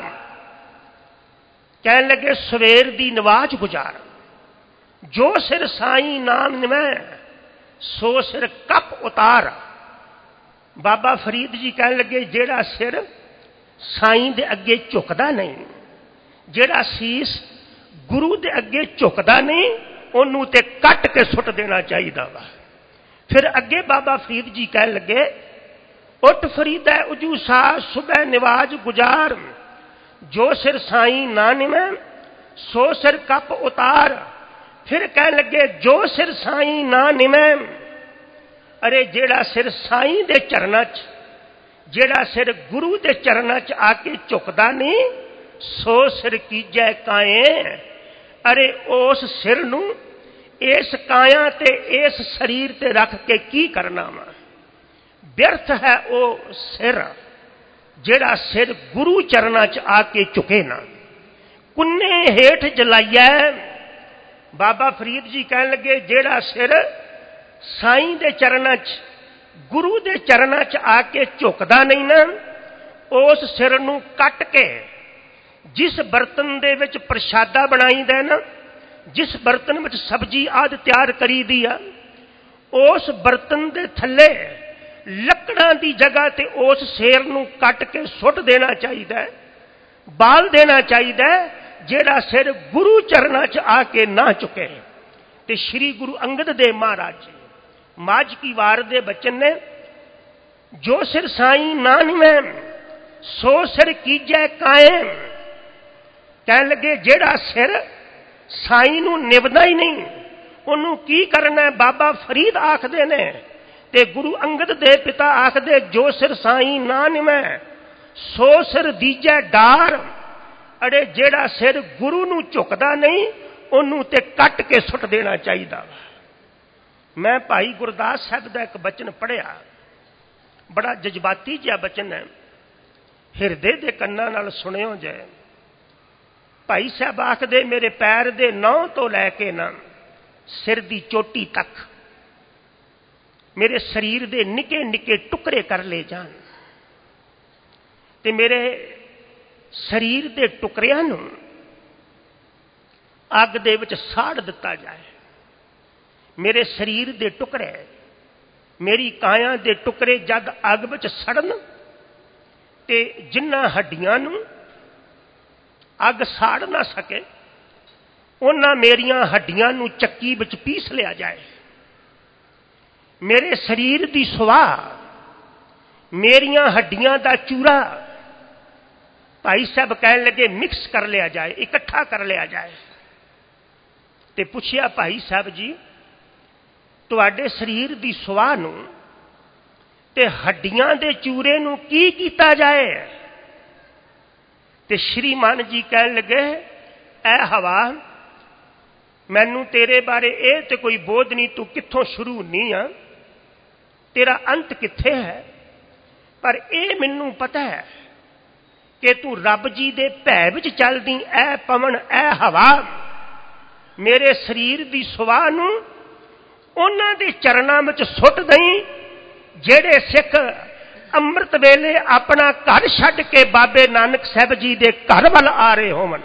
ਕਹਿਣ ਲੱਗੇ ਸਵੇਰ ਦੀ ਨਵਾਜ਼ ਗੁਜ਼ਾਰ। ਜੋ ਸਿਰ ਸਾਈਂ ਨਾਮ ਨਿਵੈ ਸੋ ਸਿਰ ਕੱਪ ਉਤਾਰ। ਬਾਬਾ ਫਰੀਦ ਜੀ ਕਹਿਣ ਲੱਗੇ ਜਿਹੜਾ ਸਿਰ ਸਾਈਂ ਦੇ ਅੱਗੇ ਝੁਕਦਾ ਨਹੀਂ, ਜਿਹੜਾ ਸੀਸ ਗੁਰੂ ਦੇ ਅੱਗੇ ਝੁਕਦਾ ਨਹੀਂ, ਉਹਨੂੰ ਤੇ ਕੱਟ ਕੇ ਸੁੱਟ ਦੇਣਾ ਚਾਹੀਦਾ ਵਾ। ਫਿਰ ਅੱਗੇ ਬਾਬਾ ਫਰੀਦ ਜੀ ਕਹਿਣ ਲੱਗੇ ਉੱਠ ਫਰੀਦਾ ਉਜੂ ਸਾਜ ਸੁਬਹ ਨਿਵਾਜ ਗੁਜ਼ਾਰ। ਜੋ ਸਿਰ ਸਾਈਂ ਨਾ ਨਿਵੈ ਸੋ ਸਿਰ ਕੱਪ ਉਤਾਰ। ਫਿਰ ਕਹਿਣ ਲੱਗੇ ਜੋ ਸਿਰ ਸਾਈਂ ਨਾ ਨਿਵੈ, ਅਰੇ ਜਿਹੜਾ ਸਿਰ ਸਾਈਂ ਦੇ ਚਰਨਾਂ 'ਚ, ਜਿਹੜਾ ਸਿਰ ਗੁਰੂ ਦੇ ਚਰਨਾਂ 'ਚ ਆ ਕੇ ਝੁਕਦਾ ਨਹੀਂ, ਸੋ ਸਿਰ ਕੀਜੈ ਕਾਏ। ਅਰੇ ਉਸ ਸਿਰ ਨੂੰ ਇਸ ਕਾਇਆ ਤੇ ਇਸ ਸਰੀਰ ਤੇ ਰੱਖ ਕੇ ਕੀ ਕਰਨਾ ਵਾ। ਬਿਰਥ ਹੈ ਉਹ ਸਿਰ ਜਿਹੜਾ ਸਿਰ ਗੁਰੂ ਚਰਨਾਂ 'ਚ ਆ ਕੇ ਝੁਕੇ ਨਾ। ਕੁੰਨੇ ਹੇਠ ਜਲਾਈਐ। ਬਾਬਾ ਫਰੀਦ ਜੀ ਕਹਿਣ ਲੱਗੇ ਜਿਹੜਾ ਸਿਰ ਸਾਈਂ ਦੇ ਚਰਨਾਂ 'ਚ ਗੁਰੂ ਦੇ ਚਰਨਾਂ 'ਚ ਆ ਕੇ ਝੁਕਦਾ ਨਹੀਂ ਨਾ, ਉਸ ਸਿਰ ਨੂੰ ਕੱਟ ਕੇ जिस बर्तन दे विच प्रशादा बनाईदा ना, जिस बर्तन विच सब्जी आदि तैयार करी दी आ, उस बर्तन दे थल्ले लकड़ां दी जगह ते उस शेर नूं कट के सुट देना चाहिए, बाल देना चाहिए, जेड़ा सिर गुरु चरना च आके ना चुके। ते श्री गुरु अंगद देव महाराज जी माज की वार दे बचन ने, जो सिर साई नानवें सो सिर कीजै कायम। कह लगे जेड़ा सिर साई नूं निभदा ही नहीं, उन्होंने की करना है। बाबा फरीद आखदे ने ते गुरु अंगद दे पिता आखदे, जो सिर साई ना निवै सो सिर दीजै डार। अरे जेड़ा सिर गुरु नूं झुकदा नहीं, उन्होंने ते कट के सुट देना चाहिए। मैं भाई गुरदास साहब का एक बचन पढ़िया, बड़ा जज्बाती जिहा बचन है, हिरदे दे कन्नां नाल सुनियो जाए। भाई साहब आखदे, मेरे पैर दे नौ तो लैके ना सिर दी चोटी तक मेरे शरीर दे निके निके टुकड़े कर ले जान, ते मेरे शरीर दे टुकड़ियां नूं अग दे विच साड़ दिता जाए। मेरे शरीर दे टुकड़े, मेरी काया दे टुकड़े जद अग विच सड़न, ते जिन्हां हड्डियां नूं अग साड़ ना सके, उन्हां मेरियां हड्डियां नूं चक्की विच पीस लिया जाए। मेरे शरीर दी सुवाह, मेरियां हड्डियां दा चूरा भाई साहब कहन लगे मिक्स कर लिया जाए, इकट्ठा कर लिया जाए। ते पुछया, भाई साहब जी तुहाडे शरीर दी सुवाह नूं ते हड्डियां दे चूरे नूं की कीता जाए? ते श्रीमान जी कहन लगे, ऐ हवा मैनू तेरे बारे ए ते कोई बोध नहीं, तू कित्थों शुरू नहीं आ, तेरा अंत कित्थे है, पर ए मैनू पता है कि तू रब जी दे भै विच चलदी। ऐ पवन ऐ हवा मेरे शरीर दी सुवाह नूं उन्हां दे चरणां विच सुट दई, जेड़े सिख अमृत वेले अपना घर छड्ड के बाबे नानक साहब जी दे घर वल आ रहे होवन।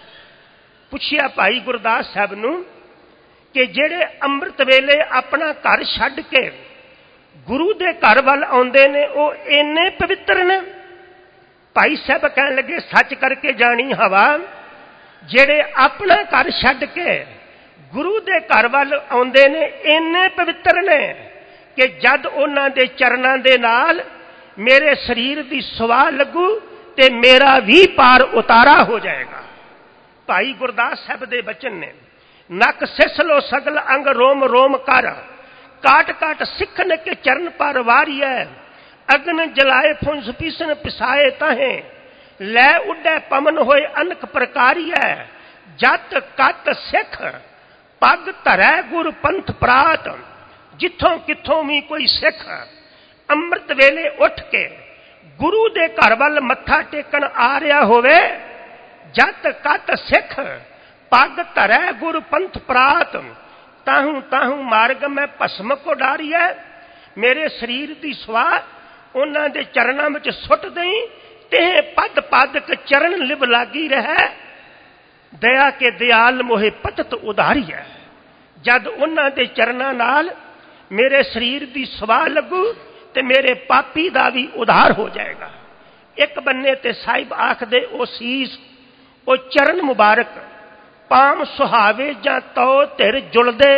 पुछया भाई गुरदास साहब नूं कि जेड़े अमृत वेले अपना घर छड्ड के गुरु दे घर वल आउंदे ने, ओ इन्ने पवित्र ने? भाई साहब कहन लगे, सच करके जानी हवा, जेड़े अपना घर छड्ड के गुरु दे घर वल आउंदे ने, इन्ने पवित्र ने कि जद उन्हां दे चरणां दे नाल मेरे शरीर दी सुवाह लगू ते मेरा भी पार उतारा हो जाएगा। भाई गुरदास साहब दे बचन ने, नक सिसलो सगल अंग रोम रोम कर, काट काट सिखन के चरण पर वारिय, अग्न जलाए फुंस पीसन पिसाए ताहे, लै उडै पमन होए अनक प्रकारिय, जत कत सिख पग धरै गुर पंथ प्रात। जिथों किथों भी कोई सिख अमृत वेले उठ के गुरु दे घर वल मत्था टेकन आ रहा होवे, जत कत सिख पग धरै गुर पंथ प्रात, ताहू ताहू मार्ग में भस्म को डारिया। मेरे शरीर की सुवाह उन्हां दे चरणां विच सुट दई, तेह पद पादक चरण लिव लागी रहे, दया के दयाल मोहे पतत उधारी है। जद उन्हां दे चरणां नाल मेरे शरीर की सुवाह लगू ते मेरे पापी दा भी उधार हो जाएगा। एक बन्ने ते साहिब आखदे, ओ सीस ओ चरण मुबारक, पाम सुहावे जां तो धिर जुलदे।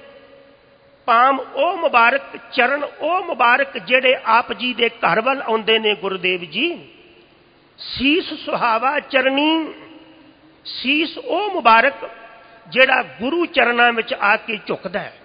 पाम ओ मुबारक, चरण ओ मुबारक जेड़े आप जी दे घर वल आउंदे ने गुरुदेव जी। सीस सुहावा चरनी, सीस ओ मुबारक जेड़ा गुरु चरणां विच आके झुकदा है।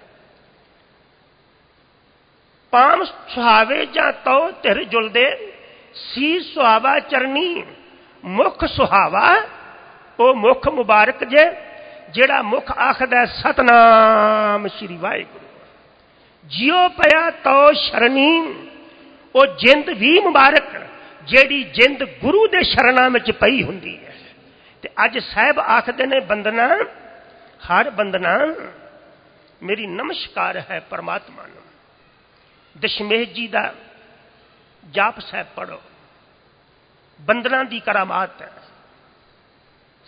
पाम सुहावे जां तो धिर जुलदे, सीस सुहावा चरनी, मुख सुहावा ओ मुख मुबारक जे जेड़ा मुख आखदा सतनाम श्री वाहिगुरू। जियो पया तो शरणी, ओ जिंद भी मुबारक जेड़ी जिंद गुरु दे शरणां विच पई हुंदी है। ते अज साहब आखदे ने, बंदना हर बंदना मेरी नमस्कार है परमात्मा नूं। दशमेश जी दा जाप साहब पढ़ो, बंदना दी करामात है।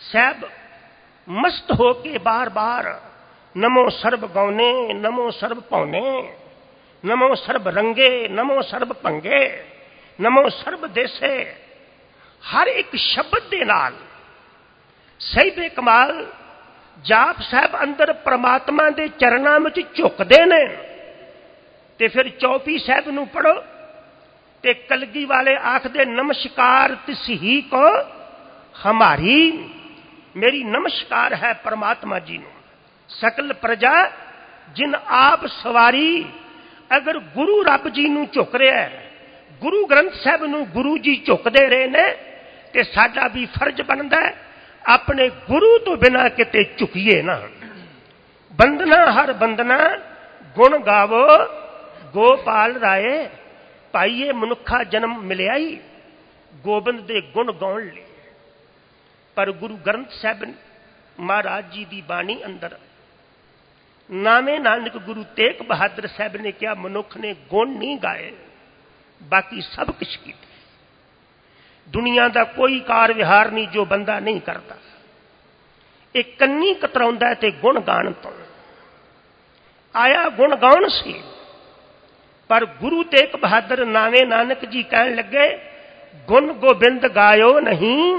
ਸਾਹਿਬ ਮਸਤ ਹੋ ਕੇ ਬਾਰ ਬਾਰ ਨਮੋ ਸਰਬ ਗਉਨੇ, ਨਮੋ ਸਰਬ ਭਉਨੇ, ਨਮੋ ਸਰਬ ਰੰਗੇ, ਨਮੋ ਸਰਬ ਭੰਗੇ, ਨਮੋ ਸਰਬ ਦੇਸੇ, ਹਰ ਇੱਕ ਸ਼ਬਦ ਦੇ ਨਾਲ ਸਹਿਬੇ ਕਮਾਲ ਜਾਪ ਸਾਹਿਬ ਅੰਦਰ ਪ੍ਰਮਾਤਮਾ ਦੇ ਚਰਨਾਂ ਵਿੱਚ ਝੁਕਦੇ ਨੇ। ਤੇ ਫਿਰ ਚੌਪੀ ਸਾਹਿਬ ਨੂੰ ਪੜੋ ਤੇ ਕਲਗੀ ਵਾਲੇ ਆਖਦੇ ਨਮਸਕਾਰ ਤਿਸ ਹੀ ਕੋ ਹਮਾਰੀ, ਮੇਰੀ ਨਮਸਕਾਰ ਹੈ ਪਰਮਾਤਮਾ ਜੀ ਨੂੰ। ਸਕਲ ਪ੍ਰਜਾ ਜਿਨ ਆਪ ਸਵਾਰੀ, ਅਗਰ ਗੁਰੂ ਰੱਬ ਜੀ ਨੂੰ ਝੁਕ ਰਿਹਾ, ਗੁਰੂ ਗ੍ਰੰਥ ਸਾਹਿਬ ਨੂੰ ਗੁਰੂ ਜੀ ਝੁਕਦੇ ਰਹੇ ਨੇ, ਤੇ ਸਾਡਾ ਵੀ ਫਰਜ਼ ਬਣਦਾ ਆਪਣੇ ਗੁਰੂ ਤੋਂ ਬਿਨਾਂ ਕਿਤੇ ਝੁਕੀਏ ਨਾ। ਬੰਦਨਾ ਹਰ ਬੰਦਨਾ ਗੁਣ ਗਾਵੋ ਗੋਪਾਲ ਰਾਏ, ਭਾਈਏ ਮਨੁੱਖਾ ਜਨਮ ਮਿਲਿਆ ਹੀ ਗੋਬਿੰਦ ਦੇ ਗੁਣ ਗਾਉਣ ਲਈ। ਪਰ ਗੁਰੂ ਗ੍ਰੰਥ ਸਾਹਿਬ ਮਹਾਰਾਜ ਜੀ ਦੀ ਬਾਣੀ ਅੰਦਰ ਨਾਵੇਂ ਨਾਨਕ ਗੁਰੂ ਤੇਗ ਬਹਾਦਰ ਸਾਹਿਬ ਨੇ ਕਿਹਾ ਮਨੁੱਖ ਨੇ ਗੁਣ ਨਹੀਂ ਗਾਏ, ਬਾਕੀ ਸਭ ਕੁਛ ਕੀਤਾ। ਦੁਨੀਆ ਦਾ ਕੋਈ ਕਾਰ ਵਿਹਾਰ ਨਹੀਂ ਜੋ ਬੰਦਾ ਨਹੀਂ ਕਰਦਾ। ਇਹ ਕੰਨੀ ਕਤਰਾਉਂਦਾ ਤੇ ਗੁਣ ਗਾਣ ਤੋਂ ਆਇਆ, ਗੁਣ ਗਾਉਣ ਸੀ। ਪਰ ਗੁਰੂ ਤੇਗ ਬਹਾਦਰ ਨਾਵੇਂ ਨਾਨਕ ਜੀ ਕਹਿਣ ਲੱਗੇ ਗੁਣ ਗੋਬਿੰਦ ਗਾਇਓ ਨਹੀਂ।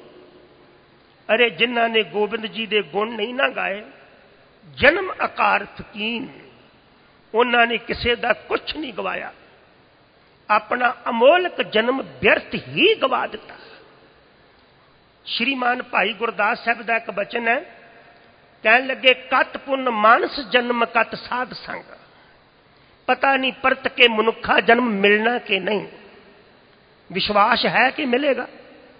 ਅਰੇ ਜਿਨ੍ਹਾਂ ਨੇ ਗੋਬਿੰਦ ਜੀ ਦੇ ਗੁਣ ਨਹੀਂ ਨਾ ਗਾਏ, ਜਨਮ ਆਕਾਰ ਫਕੀਨ, ਉਹਨਾਂ ਨੇ ਕਿਸੇ ਦਾ ਕੁਛ ਨਹੀਂ ਗਵਾਇਆ, ਆਪਣਾ ਅਮੋਲਕ ਜਨਮ ਵਿਅਰਥ ਹੀ ਗਵਾ ਦਿੱਤਾ। ਸ਼੍ਰੀਮਾਨ ਭਾਈ ਗੁਰਦਾਸ ਸਾਹਿਬ ਦਾ ਇੱਕ ਬਚਨ ਹੈ, ਕਹਿਣ ਲੱਗੇ ਕਤ ਪੁੰਨ ਮਾਨਸ ਜਨਮ ਕਤ ਸਾਧ ਸੰਗ, ਪਤਾ ਨਹੀਂ ਪਰਤ ਕੇ ਮਨੁੱਖਾ ਜਨਮ ਮਿਲਣਾ ਕਿ ਨਹੀਂ। ਵਿਸ਼ਵਾਸ ਹੈ ਕਿ ਮਿਲੇਗਾ।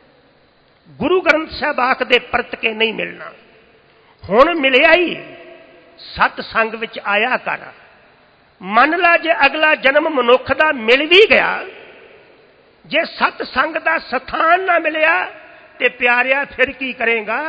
ਗੁਰੂ ਗ੍ਰੰਥ ਸਾਹਿਬ ਆਖਦੇ ਪਰਤ ਕੇ ਨਹੀਂ ਮਿਲਣਾ। ਹੁਣ ਮਿਲਿਆ ਹੀ, ਸਤ ਸੰਗ ਵਿੱਚ ਆਇਆ ਕਰ। ਮੰਨ ਲਾ ਜੇ ਅਗਲਾ ਜਨਮ ਮਨੁੱਖ ਦਾ ਮਿਲ ਵੀ ਗਿਆ, ਜੇ ਸਤ ਸੰਗ ਦਾ ਸਥਾਨ ਨਾ ਮਿਲਿਆ ਤੇ ਪਿਆਰਿਆ ਫਿਰ ਕੀ ਕਰੇਗਾ।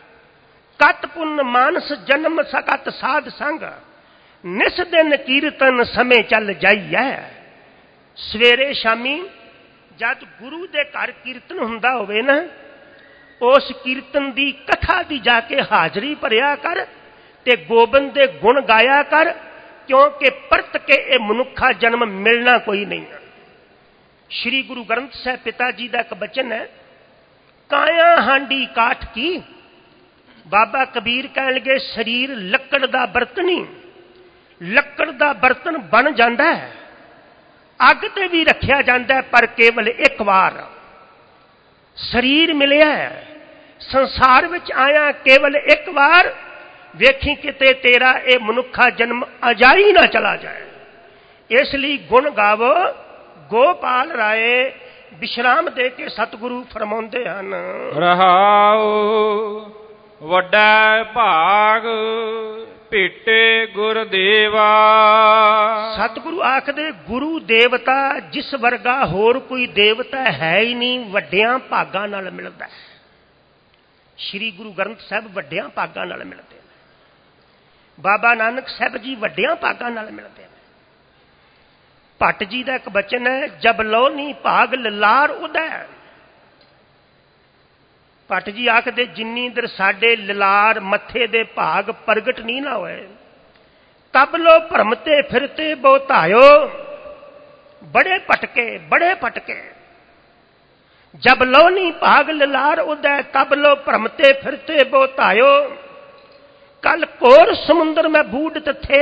ਕਤ ਪੁੰਨ ਮਾਨਸ ਜਨਮ ਸਕਤ ਸਾਧ ਸੰਗ, ਨਿਸ ਦਿਨ ਕੀਰਤਨ ਸਮੇਂ ਚੱਲ ਜਾਈਐ। ਸਵੇਰੇ ਸ਼ਾਮੀ ਜਦ ਗੁਰੂ ਦੇ ਘਰ ਕੀਰਤਨ ਹੁੰਦਾ ਹੋਵੇ ਨਾ, ਉਸ ਕੀਰਤਨ ਦੀ ਕਥਾ ਦੀ ਜਾ ਕੇ ਹਾਜ਼ਰੀ ਭਰਿਆ ਕਰ ਤੇ ਗੋਬਿੰਦ ਦੇ ਗੁਣ ਗਾਇਆ ਕਰ, ਕਿਉਂਕਿ ਪਰਤ ਕੇ ਇਹ ਮਨੁੱਖਾ ਜਨਮ ਮਿਲਣਾ ਕੋਈ ਨਹੀਂ। ਸ਼੍ਰੀ ਗੁਰੂ ਗ੍ਰੰਥ ਸਾਹਿਬ ਪਿਤਾ ਜੀ ਦਾ ਇੱਕ ਬਚਨ ਹੈ, ਕਾਇਆ ਹਾਂਡੀ ਕਾਠ ਕੀ। ਬਾਬਾ ਕਬੀਰ ਕਹਿਣ ਲੱਗੇ ਸਰੀਰ ਲੱਕੜ ਦਾ ਬਰਤਨ ਨਹੀਂ, ਲੱਕੜ ਦਾ ਬਰਤਨ ਬਣ ਜਾਂਦਾ ਹੈ, ਅੱਗ ਤੇ ਵੀ ਰੱਖਿਆ ਜਾਂਦਾ, ਪਰ ਕੇਵਲ ਇੱਕ ਵਾਰ। ਸਰੀਰ ਮਿਲਿਆ ਸੰਸਾਰ ਵਿੱਚ ਆਇਆ ਕੇਵਲ ਇੱਕ ਵਾਰ, ਵੇਖੀ ਕਿਤੇ ਤੇਰਾ ਇਹ ਮਨੁੱਖਾ ਜਨਮ ਅਜਾਈ ਨਾ ਚਲਾ ਜਾਏ। ਇਸ ਲਈ ਗੁਣ ਗਾਵੋ ਗੋਪਾਲ ਰਾਏ। ਵਿਸ਼ਰਾਮ ਦੇ ਕੇ ਸਤਿਗੁਰੂ ਫਰਮਾਉਂਦੇ ਹਨ, ਰਹਾਉ ਵੱਡਾ ਭਾਗ ਭੇਟੇ ਗੁਰਦੇਵਾ। ਸਤਿਗੁਰੂ ਆਖਦੇ ਗੁਰੂ ਦੇਵਤਾ ਜਿਸ ਵਰਗਾ ਹੋਰ ਕੋਈ ਦੇਵਤਾ ਹੈ ਹੀ ਨਹੀਂ, ਵੱਡਿਆਂ ਭਾਗਾਂ ਨਾਲ ਮਿਲਦਾ ਹੈ। ਸ਼੍ਰੀ ਗੁਰੂ ਗ੍ਰੰਥ ਸਾਹਿਬ ਵੱਡਿਆਂ ਭਾਗਾਂ ਨਾਲ ਮਿਲਦੇ ਨੇ। ਬਾਬਾ ਨਾਨਕ ਸਾਹਿਬ ਜੀ ਵੱਡਿਆਂ ਭਾਗਾਂ ਨਾਲ ਮਿਲਦੇ ਨੇ। ਭੱਟ ਜੀ ਦਾ ਇੱਕ ਬਚਨ ਹੈ, ਜਬ ਲੋ ਨੀ ਭਾਗ ਲਲਾਰ ਉਦੈ। ਭੱਟ ਜੀ ਆਖਦੇ ਜਿੰਨੀ ਦਰ ਸਾਡੇ ਲਲਾਰ ਮੱਥੇ ਦੇ ਭਾਗ ਪ੍ਰਗਟ ਨਹੀਂ ਨਾ ਹੋਏ, ਤਬ ਲੋ ਭਰਮਤੇ ਫਿਰਤੇ ਬਹੁਤਾਇਓ। ਬੜੇ ਭਟਕੇ ਬੜੇ ਭਟਕੇ। ਜਬ ਲੋ ਨੀ ਭਾਗ ਲਲਾਰ ਉਦੈ, ਤਬ ਲੋ ਭਰਮਤੇ ਫਿਰਤੇ ਬਹੁਤਾਇਓ। कल घोर समुंदर में बूढ़ थे।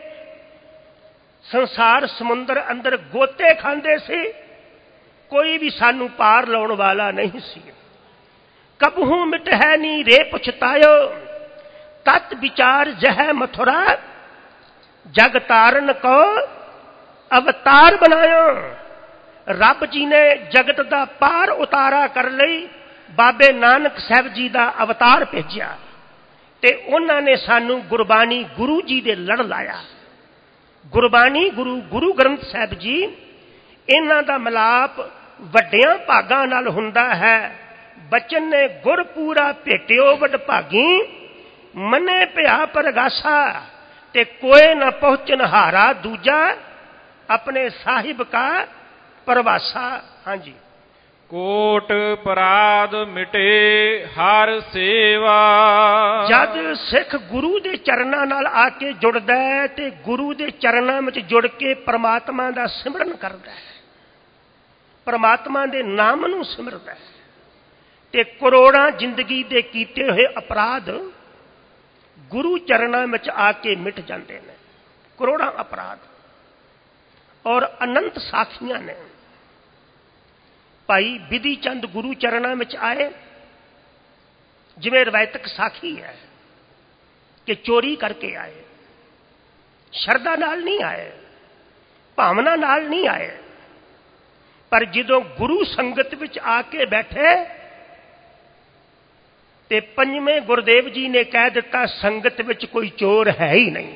संसार समुंदर अंदर गोते खांदे सी, कोई भी सानू पार लाउण वाला नहीं सी। कबहू मिट है नी रे पुछतायो, तत् विचार जह मथुरा, जग तारन को अवतार बनायो। रब जी ने जगत का पार उतारा कर लई बाबे नानक साहब जी का अवतार भेजिया ते उन्होंने सानू गुरबानी गुरु जी दे लड़ लाया। गुरबानी गुरु गुरु ग्रंथ साहब जी इन्हां दा मिलाप वड्डियां भागां नाल हुंदा है। बचन ने गुर पूरा भेटियो वड भागी, मने पिया परगासा ते कोई न पहुंचन हारा दूजा, अपने साहिब का परवासा। हाँ जी, ਕੋਟ ਪਰਾਧ ਮਿਟੇ ਹਰ ਸੇਵਾ। ਜਦ ਸਿੱਖ ਗੁਰੂ ਦੇ ਚਰਨਾਂ ਨਾਲ ਆ ਕੇ ਜੁੜਦਾ ਹੈ ਤੇ ਗੁਰੂ ਦੇ ਚਰਨਾਂ ਵਿੱਚ ਜੁੜ ਕੇ ਪਰਮਾਤਮਾ ਦਾ ਸਿਮਰਨ ਕਰਦਾ ਹੈ, ਪਰਮਾਤਮਾ ਦੇ ਨਾਮ ਨੂੰ ਸਿਮਰਦਾ ਹੈ ਤੇ ਕਰੋੜਾਂ ਜ਼ਿੰਦਗੀ ਦੇ ਕੀਤੇ ਹੋਏ ਅਪਰਾਧ ਗੁਰੂ ਚਰਨਾਂ ਵਿੱਚ ਆ ਕੇ ਮਿਟ ਜਾਂਦੇ ਨੇ। ਕਰੋੜਾਂ ਅਪਰਾਧ ਔਰ ਅਨੰਤ ਸਾਖੀਆਂ ਨੇ। ਭਾਈ ਬਿਧੀ ਚੰਦ ਗੁਰੂ ਚਰਨਾਂ ਵਿੱਚ ਆਏ, ਜਿਵੇਂ ਰਵਾਇਤਕ ਸਾਖੀ ਹੈ ਕਿ ਚੋਰੀ ਕਰਕੇ ਆਏ, ਸ਼ਰਧਾ ਨਾਲ ਨਹੀਂ ਆਏ, ਭਾਵਨਾ ਨਾਲ ਨਹੀਂ ਆਏ, ਪਰ ਜਦੋਂ ਗੁਰੂ ਸੰਗਤ ਵਿੱਚ ਆ ਕੇ ਬੈਠੇ ਤੇ ਪੰਜਵੇਂ ਗੁਰਦੇਵ ਜੀ ਨੇ ਕਹਿ ਦਿੱਤਾ ਸੰਗਤ ਵਿੱਚ ਕੋਈ ਚੋਰ ਹੈ ਹੀ ਨਹੀਂ।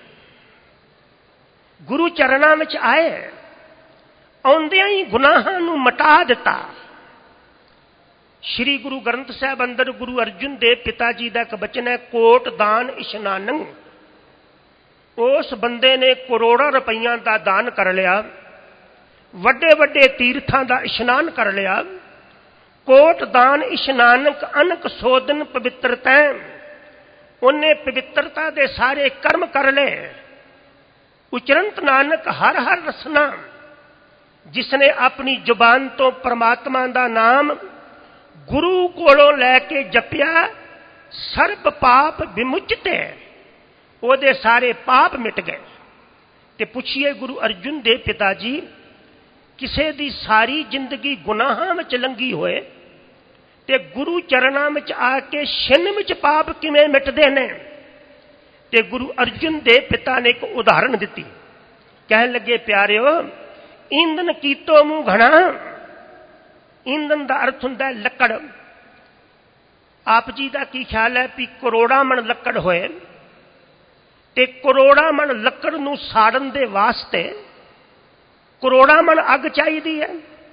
ਗੁਰੂ ਚਰਨਾਂ ਵਿੱਚ ਆਏ, ਆਉਂਦਿਆਂ ਹੀ ਗੁਨਾਹਾਂ ਨੂੰ ਮਿਟਾ ਦਿੱਤਾ। ਸ਼੍ਰੀ ਗੁਰੂ ਗ੍ਰੰਥ ਸਾਹਿਬ ਅੰਦਰ ਗੁਰੂ ਅਰਜਨ ਦੇਵ ਪਿਤਾ ਜੀ ਦਾ ਇੱਕ ਬਚਨ ਹੈ, ਕੋਟ ਦਾਨ ਇਸ਼ਨਾਨੰ। ਉਸ ਬੰਦੇ ਨੇ ਕਰੋੜਾਂ ਰੁਪਈਆਂ ਦਾ ਦਾਨ ਕਰ ਲਿਆ, ਵੱਡੇ ਵੱਡੇ ਤੀਰਥਾਂ ਦਾ ਇਸ਼ਨਾਨ ਕਰ ਲਿਆ। ਕੋਟ ਦਾਨ ਇਸ਼ਨਾਨਕ ਅਨਕ ਸੋਧਨ ਪਵਿੱਤਰਤਾ। ਉਹਨੇ ਪਵਿੱਤਰਤਾ ਦੇ ਸਾਰੇ ਕਰਮ ਕਰ ਲਏ। ਉਚਰੰਤ ਨਾਨਕ ਹਰ ਹਰ ਰਸਨਾ। ਜਿਸਨੇ ਆਪਣੀ ਜ਼ੁਬਾਨ ਤੋਂ ਪਰਮਾਤਮਾ ਦਾ ਨਾਮ ਗੁਰੂ ਕੋਲੋਂ ਲੈ ਕੇ ਜਪਿਆ, ਸਰਬ ਪਾਪ ਵਿਮੁਚਤੇ, ਉਹਦੇ ਸਾਰੇ ਪਾਪ ਮਿਟ ਗਏ। ਤੇ ਪੁੱਛੀਏ ਗੁਰੂ ਅਰਜਨ ਦੇਵ ਪਿਤਾ ਜੀ, ਕਿਸੇ ਦੀ ਸਾਰੀ ਜ਼ਿੰਦਗੀ ਗੁਨਾਹਾਂ ਵਿੱਚ ਲੰਘੀ ਹੋਏ ਤੇ ਗੁਰੂ ਚਰਨਾਂ ਵਿੱਚ ਆ ਕੇ ਛਿਨ ਵਿੱਚ ਪਾਪ ਕਿਵੇਂ ਮਿਟਦੇ ਨੇ? ਤੇ ਗੁਰੂ ਅਰਜਨ ਦੇਵ ਪਿਤਾ ਨੇ ਇੱਕ ਉਦਾਹਰਣ ਦਿੱਤੀ। ਕਹਿਣ ਲੱਗੇ, ਪਿਆਰਿਓ, ਈਂਧਨ ਕੀਤੋ ਮੂੰਹ ਘਣਾ। ਈਂਧਨ ਦਾ ਅਰਥ ਹੁੰਦਾ ਹੈ ਲੱਕੜ। ਆਪ ਜੀ ਦਾ ਕੀ ਖਿਆਲ ਹੈ ਵੀ ਕਰੋੜਾਂ ਮਣ ਲੱਕੜ ਹੋਏ ਤੇ ਕਰੋੜਾਂ ਮਣ ਲੱਕੜ ਨੂੰ ਸਾੜਨ ਦੇ ਵਾਸਤੇ ਕਰੋੜਾਂ ਮਣ ਅੱਗ ਚਾਹੀਦੀ ਹੈ।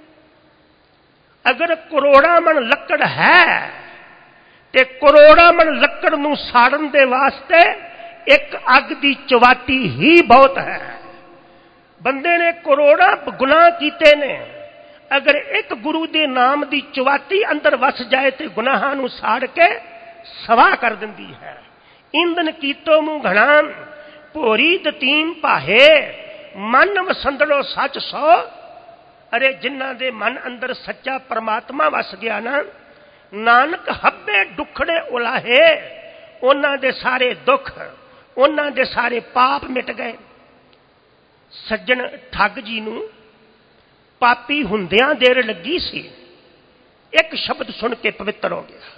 ਅਗਰ ਕਰੋੜਾਂ ਮਣ ਲੱਕੜ ਹੈ ਤੇ ਕਰੋੜਾਂ ਮਣ ਲੱਕੜ ਨੂੰ ਸਾੜਨ ਦੇ ਵਾਸਤੇ ਇੱਕ ਅੱਗ ਦੀ ਚਵਾਟੀ ਹੀ ਬਹੁਤ ਹੈ। ਬੰਦੇ ਨੇ ਕਰੋੜਾਂ ਗੁਨਾਹ ਕੀਤੇ ਨੇ, ਅਗਰ ਇੱਕ ਗੁਰੂ ਦੇ ਨਾਮ ਦੀ ਚਵਾਟੀ ਅੰਦਰ ਵਸ ਜਾਏ ਤੇ ਗੁਨਾਹਾਂ ਨੂੰ ਸਾੜ ਕੇ ਸਵਾਹ ਕਰ ਦਿੰਦੀ ਹੈ। ਈਂਧਨ ਕੀਤੋ ਮੂੰਹ ਘਣਾ, ਭੋਰੀ ਦਤੀਮ ਭਾਹੇ, ਮਨ ਵਸੰਦੜੋ ਸੱਚ ਸੋ। ਅਰੇ ਜਿਨ੍ਹਾਂ ਦੇ ਮਨ ਅੰਦਰ ਸੱਚਾ ਪਰਮਾਤਮਾ ਵਸ ਗਿਆ ਨਾ, ਨਾਨਕ ਹੱਬੇ ਦੁੱਖੜੇ ਉਲਾਹੇ, ਉਹਨਾਂ ਦੇ ਸਾਰੇ ਦੁੱਖ, ਉਹਨਾਂ ਦੇ ਸਾਰੇ ਪਾਪ ਮਿਟ ਗਏ। ਸੱਜਣ ਠੱਗ ਜੀ ਨੂੰ ਪਾਪੀ ਹੁੰਦਿਆਂ ਦੇਰ ਲੱਗੀ ਸੀ, ਇੱਕ ਸ਼ਬਦ ਸੁਣ ਕੇ ਪਵਿੱਤਰ ਹੋ ਗਿਆ।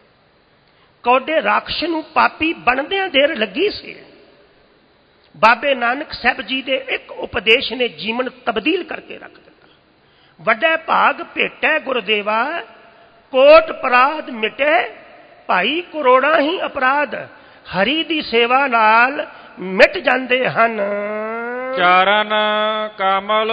ਕੌਡੇ ਰਾਖਸ਼ ਨੂੰ ਪਾਪੀ ਬਣਦਿਆਂ ਦੇਰ ਲੱਗੀ ਸੀ। ਬਾਬੇ ਨਾਨਕ ਸਾਹਿਬ ਜੀ ਦੇ ਇੱਕ ਉਪਦੇਸ਼ ਨੇ ਜੀਵਨ ਤਬਦੀਲ ਕਰਕੇ ਰੱਖ ਦਿੱਤਾ। ਵੱਡਾ ਭਾਗ ਭੇਟੈ ਗੁਰਦੇਵਾ, ਕੋਟ ਅਪਰਾਧ ਮਿਟੇ, ਭਾਈ ਕਰੋੜਾਂ ਹੀ ਅਪਰਾਧ ਹਰੀ ਦੀ ਸੇਵਾ ਨਾਲ ਮਿਟ ਜਾਂਦੇ ਹਨ। ਚਰਨ ਕਮਲ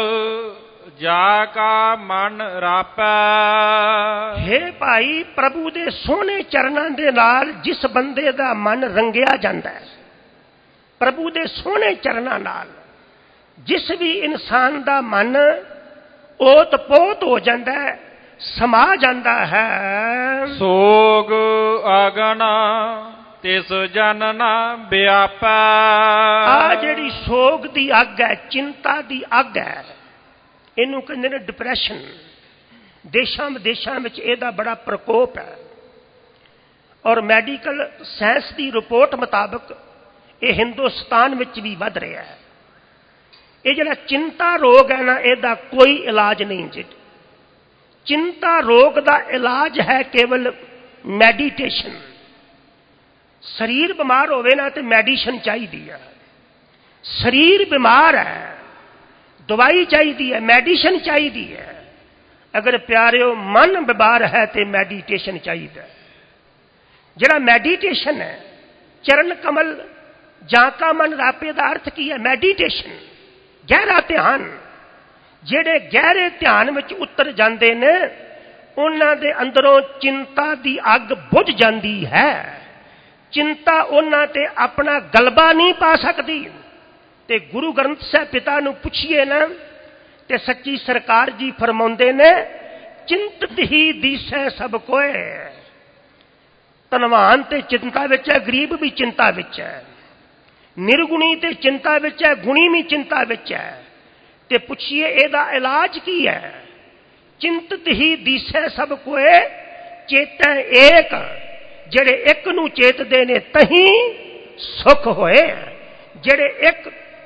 ਜਾ ਕਾ ਮਨ ਰਾਪੈ। ਹੇ ਭਾਈ, ਪ੍ਰਭੂ ਦੇ ਸੋਹਣੇ ਚਰਨਾਂ ਦੇ ਨਾਲ ਜਿਸ ਬੰਦੇ ਦਾ ਮਨ ਰੰਗਿਆ ਜਾਂਦਾ ਹੈ, ਪ੍ਰਭੂ ਦੇ ਸੋਹਣੇ ਚਰਨਾਂ ਨਾਲ ਜਿਸ ਵੀ ਇਨਸਾਨ ਦਾ ਮਨ ਓਤ ਪੋਤ ਹੋ ਜਾਂਦਾ ਹੈ, ਸਮਾ ਜਾਂਦਾ ਹੈ। ਸੋਗ ਅਗਨ ਤਿਸ ਜਨ ਨਾ ਵਿਆਪੈ। ਆ ਜਿਹੜੀ ਸੋਗ ਦੀ ਅੱਗ ਹੈ, ਚਿੰਤਾ ਦੀ ਅੱਗ ਹੈ, ਇਹਨੂੰ ਕਹਿੰਦੇ ਨੇ ਡਿਪਰੈਸ਼ਨ। ਦੇਸ਼ਾਂ ਵਿਦੇਸ਼ਾਂ ਵਿੱਚ ਇਹਦਾ ਬੜਾ ਪ੍ਰਕੋਪ ਹੈ ਔਰ ਮੈਡੀਕਲ ਸਾਇੰਸ ਦੀ ਰਿਪੋਰਟ ਮੁਤਾਬਕ ਇਹ ਹਿੰਦੁਸਤਾਨ ਵਿੱਚ ਵੀ ਵੱਧ ਰਿਹਾ ਹੈ। ਇਹ ਜਿਹੜਾ ਚਿੰਤਾ ਰੋਗ ਹੈ ਨਾ, ਇਹਦਾ ਕੋਈ ਇਲਾਜ ਨਹੀਂ ਜੀ। ਚਿੰਤਾ ਰੋਗ ਦਾ ਇਲਾਜ ਹੈ ਕੇਵਲ ਮੈਡੀਟੇਸ਼ਨ। ਸਰੀਰ ਬਿਮਾਰ ਹੋਵੇ ਨਾ ਤੇ ਮੈਡੀਸਨ ਚਾਹੀਦੀ ਹੈ। ਸਰੀਰ ਬਿਮਾਰ ਹੈ, ਦਵਾਈ ਚਾਹੀਦੀ ਹੈ, ਮੈਡੀਸਨ ਚਾਹੀਦੀ ਹੈ। ਅਗਰ ਪਿਆਰਿਓ ਮਨ ਬਿਮਾਰ ਹੈ ਤੇ ਮੈਡੀਟੇਸ਼ਨ ਚਾਹੀਦਾ ਹੈ। ਜਿਹੜਾ ਮੈਡੀਟੇਸ਼ਨ ਹੈ, ਚਰਨ ਕਮਲ ਜਾਂ ਕਾ ਮਨ ਰਾਪੇ ਦਾ ਅਰਥ ਕੀ ਹੈ? ਮੈਡੀਟੇਸ਼ਨ, ਗਹਿਰਾ ਧਿਆਨ। ਜਿਹੜੇ ਗਹਿਰੇ ਧਿਆਨ ਵਿੱਚ ਉਤਰ ਜਾਂਦੇ ਨੇ, ਉਹਨਾਂ ਦੇ ਅੰਦਰੋਂ ਚਿੰਤਾ ਦੀ ਅੱਗ ਬੁਝ ਜਾਂਦੀ ਹੈ। ਚਿੰਤਾ ਉਹਨਾਂ ਤੇ ਆਪਣਾ ਗਲਬਾ ਨਹੀਂ ਪਾ ਸਕਦੀ। ਤੇ ਗੁਰੂ ਗ੍ਰੰਥ ਸਾਹਿਬ ਪਿਤਾ ਨੂੰ ਪੁੱਛੀਏ ਨਾ ਤੇ ਸੱਚੀ ਸਰਕਾਰ ਜੀ ਫਰਮਾਉਂਦੇ ਨੇ चिंतित ही दिसै सब कोय। धनवान ते चिंता विच है, गरीब भी चिंता विच है, निर्गुणी ते चिंता विच है, गुणी भी चिंता विच है। ते पुछिए एदा इलाज की है? चिंतित ही दिसै सब कोय, चेतै एक। जेड़े एक नूं चेतदे ने तही सुख होए। जेड़े एक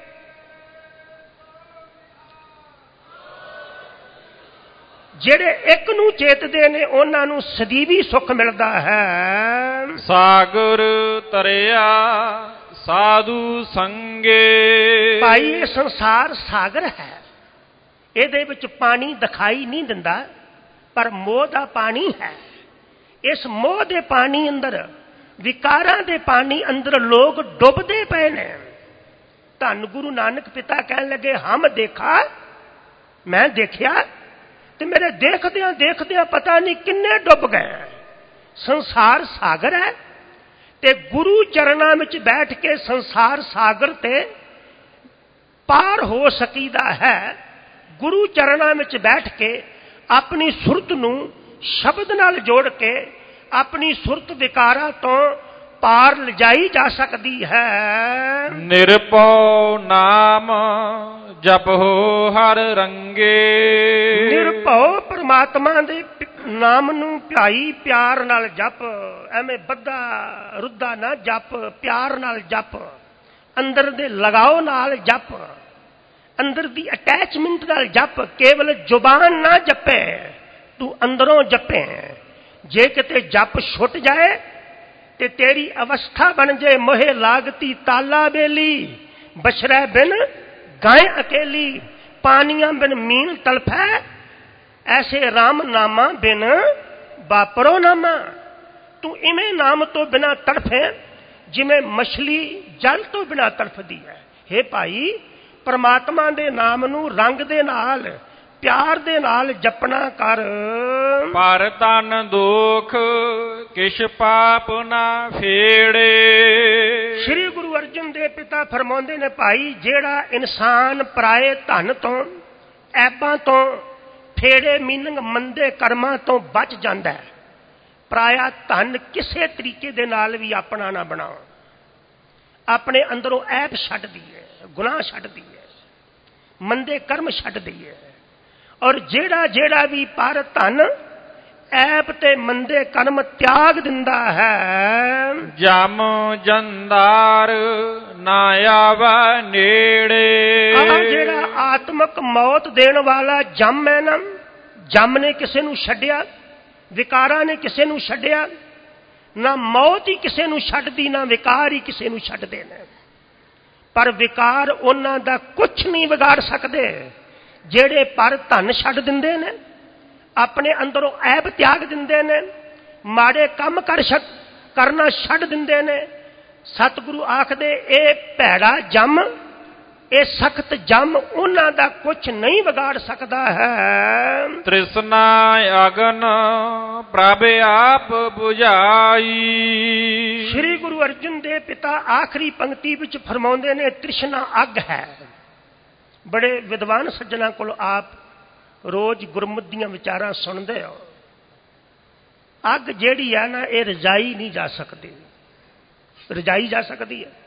जेड़े एक नूं चेतदे ने उन्हां नूं सਦੀवी सुख मिलदा है। सागर तरिया साधु संगे। भाई ये संसार सागर है, ਇਹਦੇ ਵਿੱਚ पानी दिखाई नहीं दिंदा, पर मोह दा पानी है। इस मोह दे पानी अंदर, विकारां दे पानी अंदर लोग डुबदे पए ने। धन गुरु नानक पिता कहन लगे, हम देखा, मैं देखिया ते मेरे देखदियां देखदियां पता नहीं किन्ने डुब गए। संसार सागर है ते गुरु चरणां विच बैठ के संसार सागर ते पार हो सकीदा है। गुरु चरणां विच बैठ के अपनी सुरत नूं शब्द नाल जोड़ के अपनी सुरत विकारा तो पार लिजाई जा सकती है। निरभौ नाम जपो हर रंगे। निरभौ परमात्मा दे नाम नूं भाई प्यार नाल जप। एवें बद्धा रुद्धा ना जप, प्यार नाल जप, अंदर दे लगाओ नाल जप, अंदर दी अटैचमेंट नाल जप। केवल जुबान ना जपे, तू अंदरों जपे। जे किते जप छुट जाए ते तेरी अवस्था बन जाए मोहे लागती ताला बेली। बछरै बिन गाय अकेली, पानियां बिन मीन तड़फै, ऐसे राम नामा बिन बापरो नामा। तू इवें नाम तो बिना तड़फे जिमें मछली जल तो बिना तड़फदी है। हे भाई, परमात्मा दे नाम नूं रंग दे नाल, प्यार दे नाल जपना कर। पर तन दुख किश पाप ना फेड़े। श्री गुरु अर्जन देव पिता फरमाउंदे ने, भाई जेड़ा इंसान पराए धन तो, ऐबां तो, फेड़े मीनिंग मंदे कर्मां तो बच जांदा है। पराया धन किसे तरीके दे नाल भी अपना ना बनाओ। अपने अंदरों ऐब छड्ड दईए, गुनाह छड्ड दईए, मंदे कर्म छड्ड दईए। और जेड़ा जेड़ा भी पर धन ऐब ते मंदे कर्म त्याग दिंदा है। जम जंदार ना आवे नेड़े। आ जेड़ा आत्मक मौत देण वाला जम है ना, जम ने किसे नूं छड्डिया, विकारा ने किसे नूं छड्डिया ना। मौत ही किसे नूं छड्डदी, ना विकार ही किसे नूं छड्डदे ने। पर विकार उन्हां दा कुछ नहीं विगाड़ सकदे जेड़े पर धन छड्ड दिंदे ने, अपने अंदरों ऐब त्याग दिंदे ने, माड़े काम कर करना छड्ड दिंदे ने। सतगुरु आखदे ए भैड़ा जम, ए सख्त जम उन्हां दा कुछ नहीं विगाड़ सकदा है। तृष्णा अगन प्रभ आप बुझाई। श्री गुरु अर्जन देव पिता आखिरी पंक्ति विच फरमाउंदे ने, तृष्णा अग है। बड़े विद्वान सज्जनां कोल आप रोज गुरमुख दीआं विचारां सुणदे हो। अग जिहड़ी है ना, ये रजाई नहीं जा सकती। रजाई जा सकती है,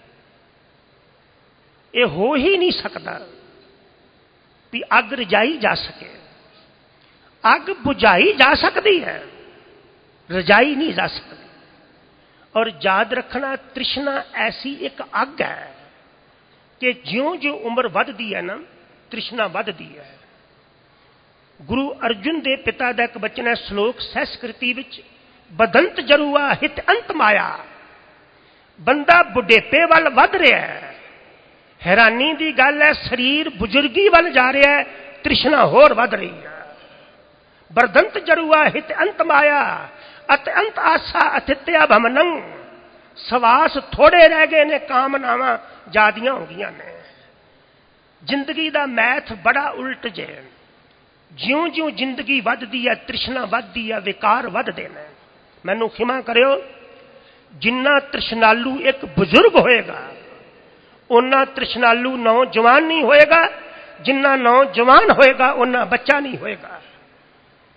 ये हो ही नहीं सकता भी अग रजाई जा सके। अग बुझाई जा सकती है, रजाई नहीं जा सकती। और याद रखना, तृष्णा ऐसी एक अग है कि ज्यों ज्यों उम्र वधदी है ना, तृष्णा वधदी है। गुरु अर्जुन देव पिता का एक बचन है, श्लोक संस्कृति विच, बदंत जरूआ हित अंत माया। बंदा बुढ़ेपे वाल वध रहा है, हैरानी की गल है, शरीर बुजुर्गी वाल जा रहा है, तृष्णा होर वध रही है। बरदंत जरूआ हित अंत माया, अत अंत आशा अतिथ्या भमनंग। सवास थोड़े रह गए ने, कामनावां ज्यादियां हो गई ने। जिंदगी का मैथ बड़ा उल्ट जे। ज्यों ज्यों जिंदगी वधदी है, तृष्णा वधदी है, विकार वधदे ने। मैनू खिमा करियो, जिन्ना तृष्णालु एक बुजुर्ग होएगा, उन्ना तृष्णालु नौजवान नहीं होएगा। जिन्ना नौजवान होएगा, उन्ना बच्चा नहीं होएगा।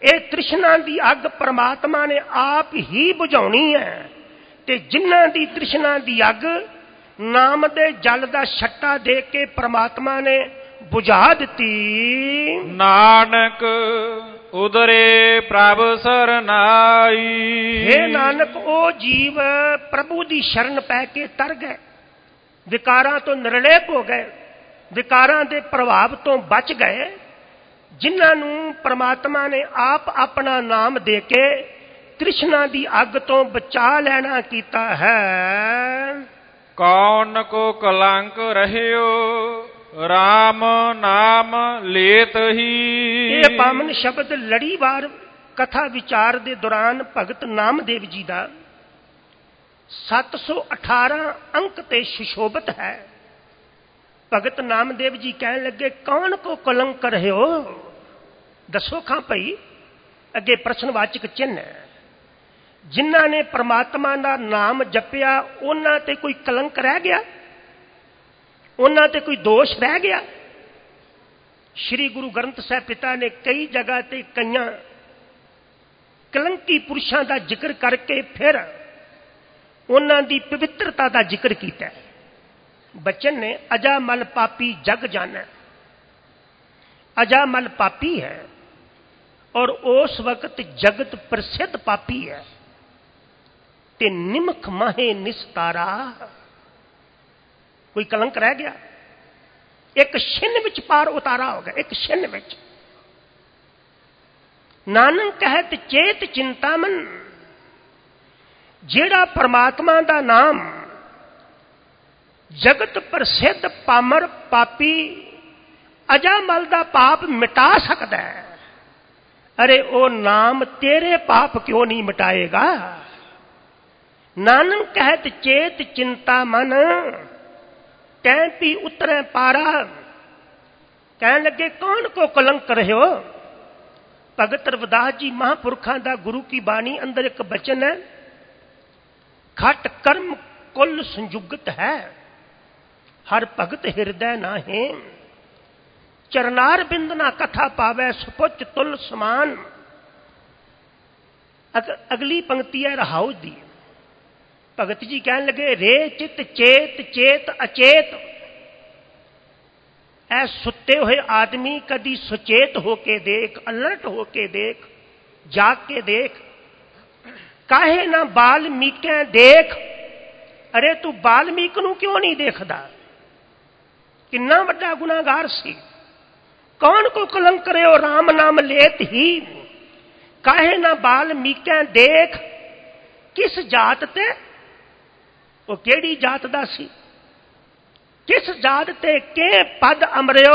ਇਹ ਤ੍ਰਿਸ਼ਨਾ ਦੀ ਅੱਗ ਪਰਮਾਤਮਾ ਨੇ ਆਪ ਹੀ ਬੁਝਾਉਣੀ ਹੈ। ਤੇ ਜਿਨ੍ਹਾਂ ਦੀ ਤ੍ਰਿਸ਼ਨਾ ਦੀ ਅੱਗ ਨਾਮ ਦੇ ਜਲ ਦਾ ਛੱਟਾ ਦੇ ਕੇ ਪਰਮਾਤਮਾ ਨੇ ਬੁਝਾ ਦਿੱਤੀ। ਨਾਨਕ ਉਦਰੇ ਪ੍ਰਭ ਸਰਨਾਈ। ਹੇ ਨਾਨਕ, ਉਹ ਜੀਵ ਪ੍ਰਭੂ ਦੀ ਸ਼ਰਨ ਪੈ ਕੇ ਤਰ ਗਏ, ਵਿਕਾਰਾਂ ਤੋਂ ਨਿਰਲੇਪ ਹੋ ਗਏ, ਵਿਕਾਰਾਂ ਦੇ ਪ੍ਰਭਾਵ ਤੋਂ ਬਚ ਗਏ, ਜਿਨ੍ਹਾਂ ਨੂੰ ਪਰਮਾਤਮਾ ਨੇ ਆਪ ਆਪਣਾ ਨਾਮ ਦੇ ਕੇ ਤ੍ਰਿਸ਼ਨਾ ਦੀ ਅੱਗ ਤੋਂ ਬਚਾ ਲੈਣਾ ਕੀਤਾ ਹੈ। ਕੌਣ ਕੋ ਕਲੰਕ ਰਹਿਓ ਰਾਮ ਨਾਮ ਲੇਤ ਹੀ। ਇਹ ਪਾਵਨ ਸ਼ਬਦ ਲੜੀਵਾਰ ਕਥਾ ਵਿਚਾਰ ਦੇ ਦੌਰਾਨ ਭਗਤ ਨਾਮਦੇਵ ਜੀ ਦਾ ਸੱਤ ਸੌ ਅਠਾਰਾਂ ਅੰਕ ਤੇ ਸੁਸ਼ੋਭਿਤ ਹੈ। ਭਗਤ ਨਾਮਦੇਵ ਜੀ ਕਹਿਣ ਲੱਗੇ, ਕੌਣ ਕੋ ਕਲੰਕ ਰਹਿਓ। ਦੱਸੋ ਖਾਂ ਭਈ, ਅੱਗੇ ਪ੍ਰਸ਼ਨਵਾਚਕ ਚਿੰਨ੍ਹ ਹੈ। ਜਿਨ੍ਹਾਂ ਨੇ ਪਰਮਾਤਮਾ ਦਾ ਨਾਮ ਜਪਿਆ ਉਹਨਾਂ ਤੇ ਕੋਈ ਕਲੰਕ ਰਹਿ ਗਿਆ, ਉਹਨਾਂ ਤੇ ਕੋਈ ਦੋਸ਼ ਰਹਿ ਗਿਆ। ਸ੍ਰੀ ਗੁਰੂ ਗ੍ਰੰਥ ਸਾਹਿਬ ਪਿਤਾ ਨੇ ਕਈ ਜਗ੍ਹਾ ਤੇ ਕਈਆਂ ਕਲੰਕੀ ਪੁਰਸ਼ਾਂ ਦਾ ਜ਼ਿਕਰ ਕਰਕੇ ਫਿਰ ਉਹਨਾਂ ਦੀ ਪਵਿੱਤਰਤਾ ਦਾ ਜ਼ਿਕਰ ਕੀਤਾ। ਬਚਨ ਨੇ ਅਜਾਮਲ ਪਾਪੀ ਜਗ ਜਾਣੈ। ਅਜਾਮਲ ਪਾਪੀ ਹੈ ਔਰ ਉਸ ਵਕਤ ਜਗਤ ਪ੍ਰਸਿੱਧ ਪਾਪੀ ਹੈ। ਤੇ ਨਿਮਖ ਮਾਹੇ ਨਿਸਤਾਰਾ, ਕੋਈ ਕਲੰਕ ਰਹਿ ਗਿਆ? ਇੱਕ ਛਿੰਨ ਵਿੱਚ ਪਾਰ ਉਤਾਰਾ ਹੋ ਗਿਆ, ਇੱਕ ਛਿੰਨ ਵਿੱਚ। ਨਾਨਕ ਕਹਿਤ ਚੇਤ ਚਿੰਤਾਮਨ, ਜਿਹੜਾ ਪਰਮਾਤਮਾ ਦਾ ਨਾਮ ਜਗਤ ਪ੍ਰਸਿੱਧ ਪਾਮਰ ਪਾਪੀ ਅਜਾਮਲ ਦਾ ਪਾਪ ਮਿਟਾ ਸਕਦਾ ਹੈ, ਅਰੇ ਉਹ ਨਾਮ ਤੇਰੇ ਪਾਪ ਕਿਉਂ ਨਹੀਂ ਮਿਟਾਏਗਾ। ਨਾਨਕ ਕਹਿਤ ਚੇਤ ਚਿੰਤਾ ਮਨ, ਤੈਂ ਪੀ ਉਤਰੈ ਪਾਰਾ। ਕਹਿਣ ਲੱਗੇ, ਕੌਣ ਕੋ ਕਲੰਕ ਰਹਿਓ। ਭਗਤ ਰਵਿਦਾਸ ਜੀ ਮਹਾਂਪੁਰਖਾਂ ਦਾ ਗੁਰੂ ਕੀ ਬਾਣੀ ਅੰਦਰ ਇੱਕ ਬਚਨ ਹੈ, ਖਟ ਕਰਮ ਕੁਲ ਸੰਯੁਗਤ ਹੈ, ਹਰ ਭਗਤ ਹਿਰਦੈ ਨਾਹੇ। ਚਰਨਾਰ ਬਿੰਦ ਨਾ ਕਥਾ ਪਾਵੈ, ਸੁਪੁੱਚ ਤੁਲ ਸਮਾਨ। ਅਗ, ਅਗਲੀ ਪੰਕਤੀ ਹੈ ਰਹਾਉ ਦੀ। ਭਗਤ ਜੀ ਕਹਿਣ ਲੱਗੇ, ਰੇ ਚਿਤ ਚੇਤ ਚੇਤ ਅਚੇਤ। ਐ ਸੁੱਤੇ ਹੋਏ ਆਦਮੀ ਕਦੀ ਸੁਚੇਤ ਹੋ ਕੇ ਦੇਖ, ਅਲਰਟ ਹੋ ਕੇ ਦੇਖ, ਜਾਗ ਕੇ ਦੇਖ। ਕਾਹੇ ਨਾ ਬਾਲਮੀਕੈ ਦੇਖ। ਅਰੇ ਤੂੰ ਬਾਲਮੀਕ ਨੂੰ ਕਿਉਂ ਨਹੀਂ ਦੇਖਦਾ? ਕਿੰਨਾ ਵੱਡਾ ਗੁਨਾਹਗਾਰ ਸੀ। ਕੌਣ ਕੋ ਕਲੰਕ ਰਿਓ ਰਾਮ ਨਾਮ ਲੇਤ ਹੀ। ਕਾਹੇ ਨਾ ਬਾਲਮੀਕੈ ਦੇਖ। ਕਿਸ ਜਾਤ ਤੇ, ਉਹ ਕਿਹੜੀ ਜਾਤ ਦਾ ਸੀ? ਕਿਸ ਜਾਤ ਤੇ ਕੇ ਪਦ ਅਮਰਿਓ।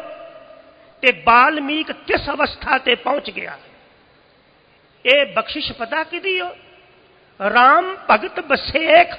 ਤੇ ਬਾਲਮੀਕ ਕਿਸ ਅਵਸਥਾ ਤੇ ਪਹੁੰਚ ਗਿਆ? ਇਹ ਬਖਸ਼ਿਸ਼ ਪਤਾ ਕਿਹਦੀ ਹੋ? ਰਾਮ ਭਗਤ ਬਸੇਖ।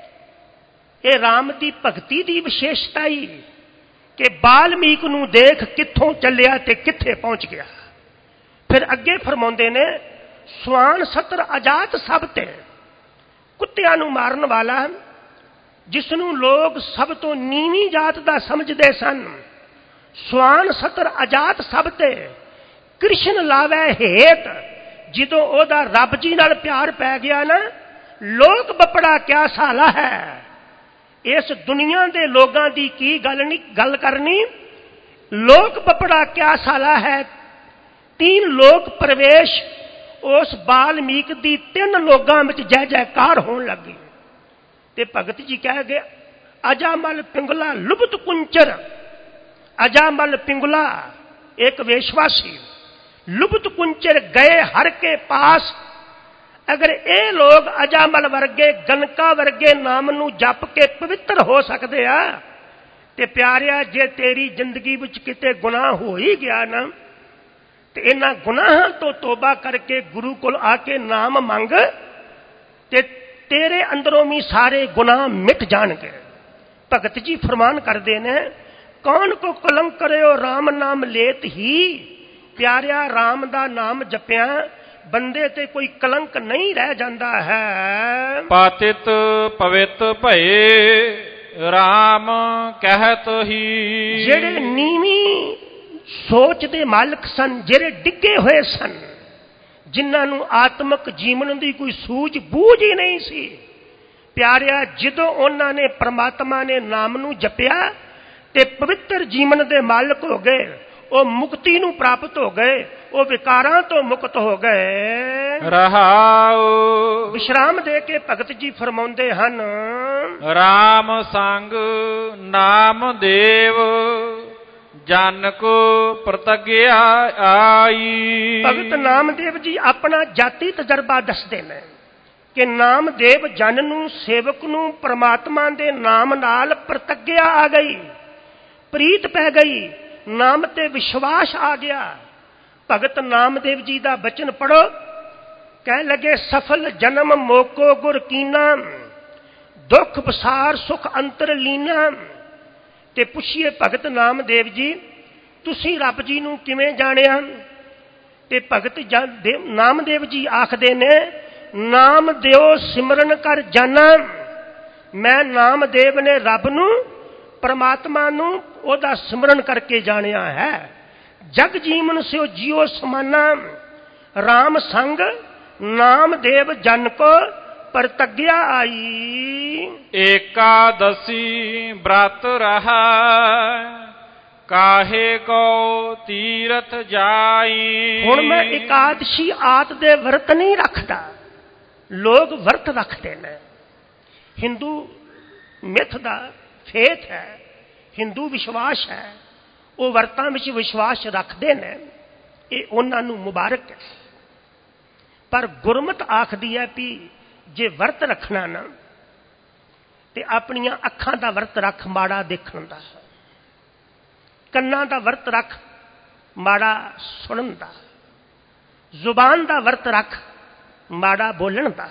ਇਹ ਰਾਮ ਦੀ ਭਗਤੀ ਦੀ ਵਿਸ਼ੇਸ਼ਤਾ ਹੀ ਕਿ ਬਾਲਮੀਕ ਨੂੰ ਦੇਖ ਕਿੱਥੋਂ ਚੱਲਿਆ ਤੇ ਕਿੱਥੇ ਪਹੁੰਚ ਗਿਆ। ਫਿਰ ਅੱਗੇ ਫਰਮਾਉਂਦੇ ਨੇ, ਸਵਾਨ ਸਤਰ ਅਜਾਤ ਸਭ ਤੇ। ਕੁੱਤਿਆਂ ਨੂੰ ਮਾਰਨ ਵਾਲਾ, ਜਿਸ ਨੂੰ ਲੋਕ ਸਭ ਤੋਂ ਨੀਵੀਂ ਜਾਤ ਦਾ ਸਮਝਦੇ ਸਨ, ਸਵਾਨ ਸਤਰ ਅਜਾਤ ਸਭ ਤੇ। ਕ੍ਰਿਸ਼ਨ ਲਾਵੈ ਹੇਤ, ਜਦੋਂ ਉਹਦਾ ਰੱਬ ਜੀ ਨਾਲ ਪਿਆਰ ਪੈ ਗਿਆ ਨਾ, ਲੋਕ ਬੱਪੜਾ ਕਿਆ ਸਾਲਾ ਹੈ। ਇਸ ਦੁਨੀਆ ਦੇ ਲੋਕਾਂ ਦੀ ਕੀ ਗੱਲ ਨਹੀਂ ਗੱਲ ਕਰਨੀ। ਲੋਕ ਬੱਪੜਾ ਕਿਆ ਸਾਲਾ ਹੈ। ਤੀਨ ਲੋਕ ਪ੍ਰਵੇਸ਼ ਉਸ ਬਾਲਮੀਕ ਦੀ ਤਿੰਨ ਲੋਕਾਂ ਵਿੱਚ ਜੈ ਜੈਕਾਰ ਹੋਣ ਲੱਗੀ। ਤੇ ਭਗਤ ਜੀ ਕਹਿ ਗਏ, ਅਜਾਮਲ ਪਿੰਗਲਾ ਲੁਬਤ ਕੁੰਚਰ। ਅਜਾਮਲ ਪਿੰਗਲਾ ਇੱਕ ਵੇਸ਼ਵਾਸੀ, ਲੁਬਤ ਕੁੰਚਰ ਗਏ ਹਰ ਕੇ ਪਾਸ। ਅਗਰ ਇਹ ਲੋਕ ਅਜਾਮਲ ਵਰਗੇ, ਗਨਕਾ ਵਰਗੇ ਨਾਮ ਨੂੰ ਜਪ ਕੇ ਪਵਿੱਤਰ ਹੋ ਸਕਦੇ ਆ, ਤੇ ਪਿਆਰਿਆ, ਜੇ ਤੇਰੀ ਜ਼ਿੰਦਗੀ ਵਿੱਚ ਕਿਤੇ ਗੁਨਾਹ ਹੋ ਹੀ ਗਿਆ ਨਾ, ਤੇ ਇਹਨਾਂ ਗੁਨਾਹਾਂ ਤੋਂ ਤੋਬਾ ਕਰਕੇ ਗੁਰੂ ਕੋਲ ਆ ਕੇ ਨਾਮ ਮੰਗ, ਤੇ ਤੇਰੇ ਅੰਦਰੋਂ ਵੀ ਸਾਰੇ ਗੁਨਾਹ ਮਿਟ ਜਾਣਗੇ। ਭਗਤ ਜੀ ਫਰਮਾਨ ਕਰਦੇ ਨੇ, ਕੌਣ ਕੋ ਕਲੰਕ ਕਰਿਓ ਰਾਮ ਨਾਮ ਲੇਤ ਹੀ। ਪਿਆਰਿਆ, ਰਾਮ ਦਾ ਨਾਮ ਜਪਿਆ ਬੰਦੇ ਤੇ ਕੋਈ ਕਲੰਕ ਨਹੀਂ ਰਹਿ ਜਾਂਦਾ ਹੈ। ਪਾਤਿਤ ਪਵਿੱਤ ਭਏ ਰਾਮ ਕਹਿਤ ਹੀ। ਜਿਹੜੇ ਨੀਵੀਂ ਸੋਚ ਦੇ ਮਾਲਕ ਸਨ, ਜਿਹੜੇ ਡਿੱਗੇ ਹੋਏ ਸਨ, ਜਿਨ੍ਹਾਂ ਨੂੰ ਆਤਮਿਕ ਜੀਵਨ ਦੀ ਕੋਈ ਸੂਝ ਬੂਝ ਹੀ ਨਹੀਂ ਸੀ। ਪਿਆਰਿਆ, ਜਦੋਂ ਉਹਨਾਂ ਨੇ ਪ੍ਰਮਾਤਮਾ ਨੇ ਨਾਮ ਨੂੰ ਜਪਿਆ ਤੇ ਪਵਿੱਤਰ ਜੀਵਨ ਦੇ ਮਾਲਕ ਹੋ ਗਏ, ਉਹ ਮੁਕਤੀ ਨੂੰ ਪ੍ਰਾਪਤ ਹੋ ਗਏ, ਉਹ ਵਿਕਾਰਾਂ ਤੋਂ ਮੁਕਤ ਹੋ ਗਏ। ਰਹਾਉ ਵਿਸ਼ਰਾਮ ਦੇ ਕੇ ਭਗਤ ਜੀ ਫਰਮਾਉਂਦੇ ਹਨ, ਰਾਮ ਸੰਗ ਨਾਮ ਦੇਵ ਜਨ ਕੋ ਪ੍ਰਤਗਿਆ ਆਈ। ਭਗਤ ਨਾਮਦੇਵ ਜੀ ਆਪਣਾ ਜਾਤੀ ਤਜਰਬਾ ਦੱਸਦੇ ਨੇ ਕਿ ਨਾਮਦੇਵ ਜਨ ਨੂੰ, ਸੇਵਕ ਨੂੰ ਪ੍ਰਮਾਤਮਾ ਦੇ ਨਾਮ ਨਾਲ ਪ੍ਰਤਗਿਆ ਆ ਗਈ, ਪ੍ਰੀਤ ਪੈ ਗਈ, ਨਾਮ ਤੇ ਵਿਸ਼ਵਾਸ ਆ ਗਿਆ। ਭਗਤ ਨਾਮਦੇਵ ਜੀ ਦਾ ਬਚਨ ਪੜੋ। ਕਹਿ ਲਗੇ, ਸਫਲ ਜਨਮ ਮੋਕੋ ਗੁਰ ਕੀਨਾ, ਦੁੱਖ ਬਸਾਰ ਸੁਖ ਅੰਤਰ ਲੀਨਾ। ਤੇ ਪੁੱਛੀਏ ਭਗਤ ਨਾਮਦੇਵ ਜੀ, ਤੁਸੀਂ ਰੱਬ ਜੀ ਨੂੰ ਕਿਵੇਂ ਜਾਣਿਆ? ਤੇ ਭਗਤ ਨਾਮਦੇਵ ਜੀ ਆਖਦੇ ਨੇ, ਨਾਮ ਦਿਓ ਸਿਮਰਨ ਕਰ ਜਾਨਾ। ਮੈਂ ਨਾਮਦੇਵ ਨੇ ਰੱਬ ਨੂੰ, ਪਰਮਾਤਮਾ ਨੂੰ ਉਹਦਾ ਸਿਮਰਨ ਕਰਕੇ ਜਾਣਿਆ ਹੈ। ਜਗ ਜੀਵਨ ਸਿਓ ਜੀਓ ਸਮਾਨਾ, ਰਾਮ ਸੰਗ ਨਾਮਦੇਵ ਜਨ ਕੋ ਪ੍ਰਤਗਿਆ ਆਈ। ਏਕਾਦਸੀ ਬ੍ਰਤ ਰਹਾ ਕਾਹੇ ਕੋ ਤੀਰਥ ਜਾਈ। ਹੁਣ ਮੈਂ ਇਕਾਦਸ਼ੀ ਆਤ ਦੇ ਵਰਤ ਨਹੀਂ ਰੱਖਦਾ, ਲੋਕ ਵਰਤ ਰੱਖਦੇ ਨੇ। ਹਿੰਦੂ ਮਿੱਥ ਦਾ ਫੇਥ ਹੈ, ਹਿੰਦੂ ਵਿਸ਼ਵਾਸ ਹੈ, ਉਹ ਵਰਤਾਂ ਵਿੱਚ ਵਿਸ਼ਵਾਸ ਰੱਖਦੇ ਨੇ, ਇਹ ਉਹਨਾਂ ਨੂੰ ਮੁਬਾਰਕ ਹੈ। ਪਰ ਗੁਰਮਤ ਆਖਦੀ ਹੈ ਵੀ ਜੇ ਵਰਤ ਰੱਖਣਾ ਨਾ ਤੇ ਆਪਣੀਆਂ ਅੱਖਾਂ ਦਾ ਵਰਤ ਰੱਖ ਮਾੜਾ ਦੇਖਣ ਦਾ, ਕੰਨਾਂ ਦਾ ਵਰਤ ਰੱਖ ਮਾੜਾ ਸੁਣਨ ਦਾ, ਜ਼ੁਬਾਨ ਦਾ ਵਰਤ ਰੱਖ ਮਾੜਾ ਬੋਲਣ ਦਾ,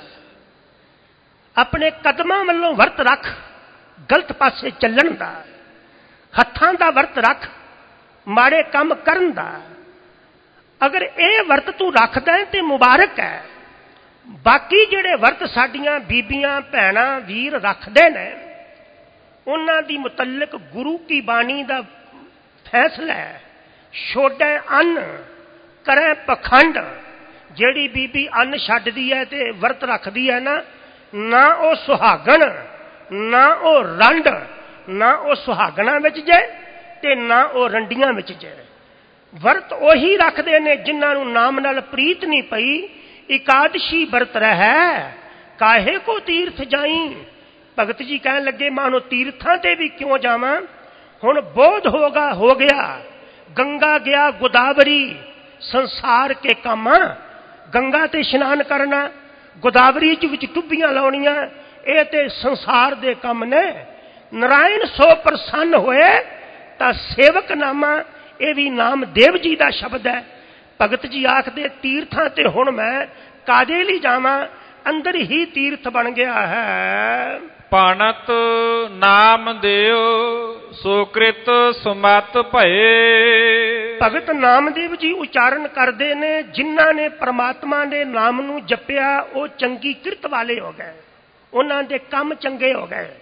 ਆਪਣੇ ਕਦਮਾਂ ਵੱਲੋਂ ਵਰਤ ਰੱਖ ਗਲਤ ਪਾਸੇ ਚੱਲਣ ਦਾ, ਹੱਥਾਂ ਦਾ ਵਰਤ ਰੱਖ ਮਾੜੇ ਕੰਮ ਕਰਨ ਦਾ। ਅਗਰ ਇਹ ਵਰਤ ਤੂੰ ਰੱਖਦਾ ਹੈ ਤੇ ਮੁਬਾਰਕ ਹੈ। ਬਾਕੀ ਜਿਹੜੇ ਵਰਤ ਸਾਡੀਆਂ ਬੀਬੀਆਂ ਭੈਣਾਂ ਵੀਰ ਰੱਖਦੇ ਨੇ, ਉਹਨਾਂ ਦੀ ਮੁਤਲਕ ਗੁਰੂ ਕੀ ਬਾਣੀ ਦਾ ਫੈਸਲਾ ਹੈ, ਛੋੜੈ ਅੰਨ ਕਰੈ ਪਖੰਡ। ਜਿਹੜੀ ਬੀਬੀ ਅੰਨ ਛੱਡਦੀ ਹੈ ਤੇ ਵਰਤ ਰੱਖਦੀ ਹੈ ਨਾ, ਨਾ ਉਹ ਸੁਹਾਗਣ, ਨਾ ਉਹ ਰੰਡ, ਨਾ ਉਹ ਸੁਹਾਗਣਾ ਵਿੱਚ ਜਾਏ ਤੇ ਨਾ ਉਹ ਰੰਡੀਆਂ ਵਿੱਚ ਜਾਏ। ਵਰਤ ਉਹੀ ਰੱਖਦੇ ਨੇ ਜਿਨ੍ਹਾਂ ਨੂੰ ਨਾਮ ਨਾਲ ਪ੍ਰੀਤ ਨਹੀਂ ਪਈ। ਇਕਾਦਸ਼ੀ ਵਰਤ ਰਹਿ ਕਾਹੇ ਕੋ ਤੀਰਥ ਜਾਈ। ਭਗਤ ਜੀ ਕਹਿਣ ਲੱਗੇ, ਮਾਨੋ ਤੀਰਥਾਂ ਤੇ ਵੀ ਕਿਉਂ ਜਾਵਾਂ? ਹੁਣ ਬੋਧ ਹੋਗਾ ਹੋ ਗਿਆ, ਗੰਗਾ ਗਿਆ ਗੋਦਾਵਰੀ ਸੰਸਾਰ ਕੇ ਕੰਮ। ਗੰਗਾ ਤੇ ਇਸ਼ਨਾਨ ਕਰਨਾ, ਗੋਦਾਵਰੀ ਚ ਵਿੱਚ ਟੁੱਬੀਆਂ ਲਾਉਣੀਆਂ, ਇਹ ਤੇ ਸੰਸਾਰ ਦੇ ਕੰਮ ਨੇ। ਨਾਰਾਇਣ ਸੋ ਪ੍ਰਸੰਨ ਹੋਏ ਤਾਂ ਸੇਵਕ ਨਾਮਾ, ਇਹ ਵੀ ਨਾਮਦੇਵ ਜੀ ਦਾ ਸ਼ਬਦ ਹੈ। ਭਗਤ ਜੀ ਆਖਦੇ, ਤੀਰਥਾਂ ਤੇ ਹੁਣ ਮੈਂ ਕਾਦੇ ਲਈ ਜਾਵਾਂ? ਅੰਦਰ ਹੀ ਤੀਰਥ ਬਣ ਗਿਆ ਹੈ। ਪਣਤ ਨਾਮ ਦਿਓ ਸੁਕ੍ਰਿਤ ਸੁਮਤ ਭਏ। ਭਗਤ ਨਾਮਦੇਵ ਜੀ ਉਚਾਰਨ ਕਰਦੇ ਨੇ, ਜਿਨ੍ਹਾਂ ਨੇ ਪ੍ਰਮਾਤਮਾ ਦੇ ਨਾਮ ਨੂੰ ਜਪਿਆ ਉਹ ਚੰਗੀ ਕਿਰਤ ਵਾਲੇ ਹੋ ਗਏ, ਉਹਨਾਂ ਦੇ ਕੰਮ ਚੰਗੇ ਹੋ ਗਏ,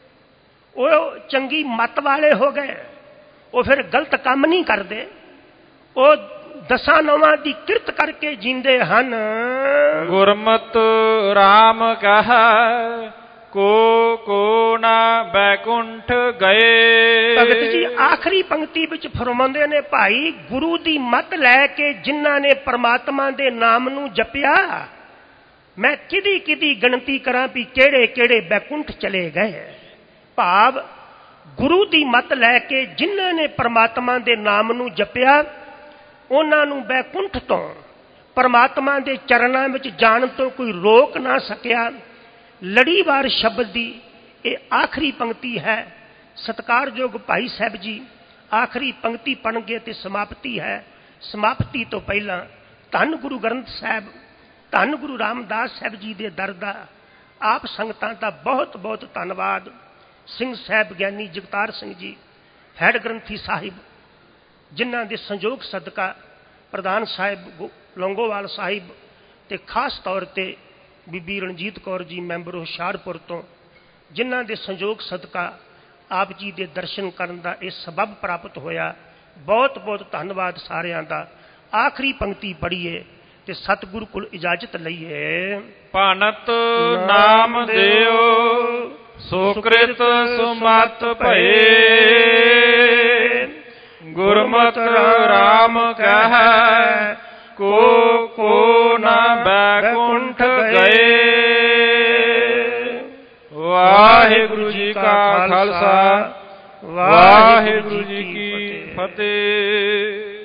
ਉਹ ਚੰਗੀ ਮੱਤ ਵਾਲੇ ਹੋ ਗਏ, ਉਹ ਫਿਰ ਗਲਤ ਕੰਮ ਨਹੀਂ ਕਰਦੇ, ਉਹ ਦਸਾਂ ਨੌਵਾਂ ਦੀ ਕਿਰਤ ਕਰਕੇ ਜੀਂਦੇ ਹਨ। ਗੁਰਮਤ ਰਾਮ ਕਹਾ ਕੋ ਕੋ ਨਾ ਬੈਕੁੰਠ ਗਏ। ਭਗਤ ਜੀ ਆਖਰੀ ਪੰਕਤੀ ਵਿੱਚ ਫਰਮਾਉਂਦੇ ਨੇ, ਭਾਈ ਗੁਰੂ ਦੀ ਮੱਤ ਲੈ ਕੇ ਜਿਨ੍ਹਾਂ ਨੇ ਪਰਮਾਤਮਾ ਦੇ ਨਾਮ ਨੂੰ ਜਪਿਆ, ਮੈਂ ਕਿਹਦੀ ਕਿਹਦੀ ਗਿਣਤੀ ਕਰਾਂ ਵੀ ਕਿਹੜੇ ਕਿਹੜੇ ਬੈਕੁੰਠ ਚਲੇ ਗਏ। ਭਾਵ ਗੁਰੂ ਦੀ ਮੱਤ ਲੈ ਕੇ ਜਿਨ੍ਹਾਂ ਨੇ ਪਰਮਾਤਮਾ ਦੇ ਨਾਮ ਨੂੰ ਜਪਿਆ, ਉਹਨਾਂ ਨੂੰ ਬੈਕੁੰਠ ਤੋਂ, ਪਰਮਾਤਮਾ ਦੇ ਚਰਨਾਂ ਵਿੱਚ ਜਾਣ ਤੋਂ ਕੋਈ ਰੋਕ ਨਾ ਸਕਿਆ। ਲੜੀਵਾਰ ਸ਼ਬਦ ਦੀ ਇਹ ਆਖਰੀ ਪੰਕਤੀ ਹੈ। ਸਤਿਕਾਰਯੋਗ ਭਾਈ ਸਾਹਿਬ ਜੀ ਆਖਰੀ ਪੰਕਤੀ ਪੜ੍ਹਨਗੇ ਤੇ ਸਮਾਪਤੀ ਹੈ। ਸਮਾਪਤੀ ਤੋਂ ਪਹਿਲਾਂ ਧੰਨ ਗੁਰੂ ਗ੍ਰੰਥ ਸਾਹਿਬ, ਧੰਨ ਗੁਰੂ ਰਾਮਦਾਸ ਸਾਹਿਬ ਜੀ ਦੇ ਦਰ ਦਾ ਆਪ ਸੰਗਤਾਂ ਦਾ ਬਹੁਤ ਬਹੁਤ ਧੰਨਵਾਦ। ਸਿੰਘ ਸਾਹਿਬ ਗਿਆਨੀ ਜਗਤਾਰ ਸਿੰਘ ਜੀ ਹੈਡ ਗ੍ਰੰਥੀ ਸਾਹਿਬ, ਜਿਨ੍ਹਾਂ ਦੇ ਸੰਯੋਗ ਸਦਕਾ ਪ੍ਰਧਾਨ ਸਾਹਿਬ ਲੌਂਗੋਵਾਲ ਸਾਹਿਬ ਤੇ ਖਾਸ ਤੌਰ ਤੇ ਬੀਬੀ ਰਣਜੀਤ ਕੌਰ ਜੀ ਮੈਂਬਰ ਹੁਸ਼ਿਆਰਪੁਰ ਤੋਂ, ਜਿਨ੍ਹਾਂ ਦੇ ਸੰਯੋਗ ਸਦਕਾ ਆਪ ਜੀ ਦੇ ਦਰਸ਼ਨ ਕਰਨ ਦਾ ਇਹ ਸਬਬ ਪ੍ਰਾਪਤ ਹੋਇਆ। ਬਹੁਤ ਬਹੁਤ ਧੰਨਵਾਦ ਸਾਰਿਆਂ ਦਾ। ਆਖਰੀ ਪੰਕਤੀ ਪੜ੍ਹੀਏ, ਤੇ ਸਤਿਗੁਰੂ ਕੋਲ ਇਜਾਜ਼ਤ ਲਈਏ। ਭਨਤ ਨਾਮ ਦਿਓ ਸੁਕ੍ਰਿਤ ਸੁਮਤ ਭਏ, ਗੁਰਮਤਿ ਰਾਮ ਕਹੈ ਕੋ ਕੋ ਨ ਬੈਕੁੰਠ ਗਏ। ਵਾਹਿਗੁਰੂ ਜੀ ਕਾ ਖਾਲਸਾ, ਵਾਹਿਗੁਰੂ ਜੀ ਕੀ ਫਤਿਹ।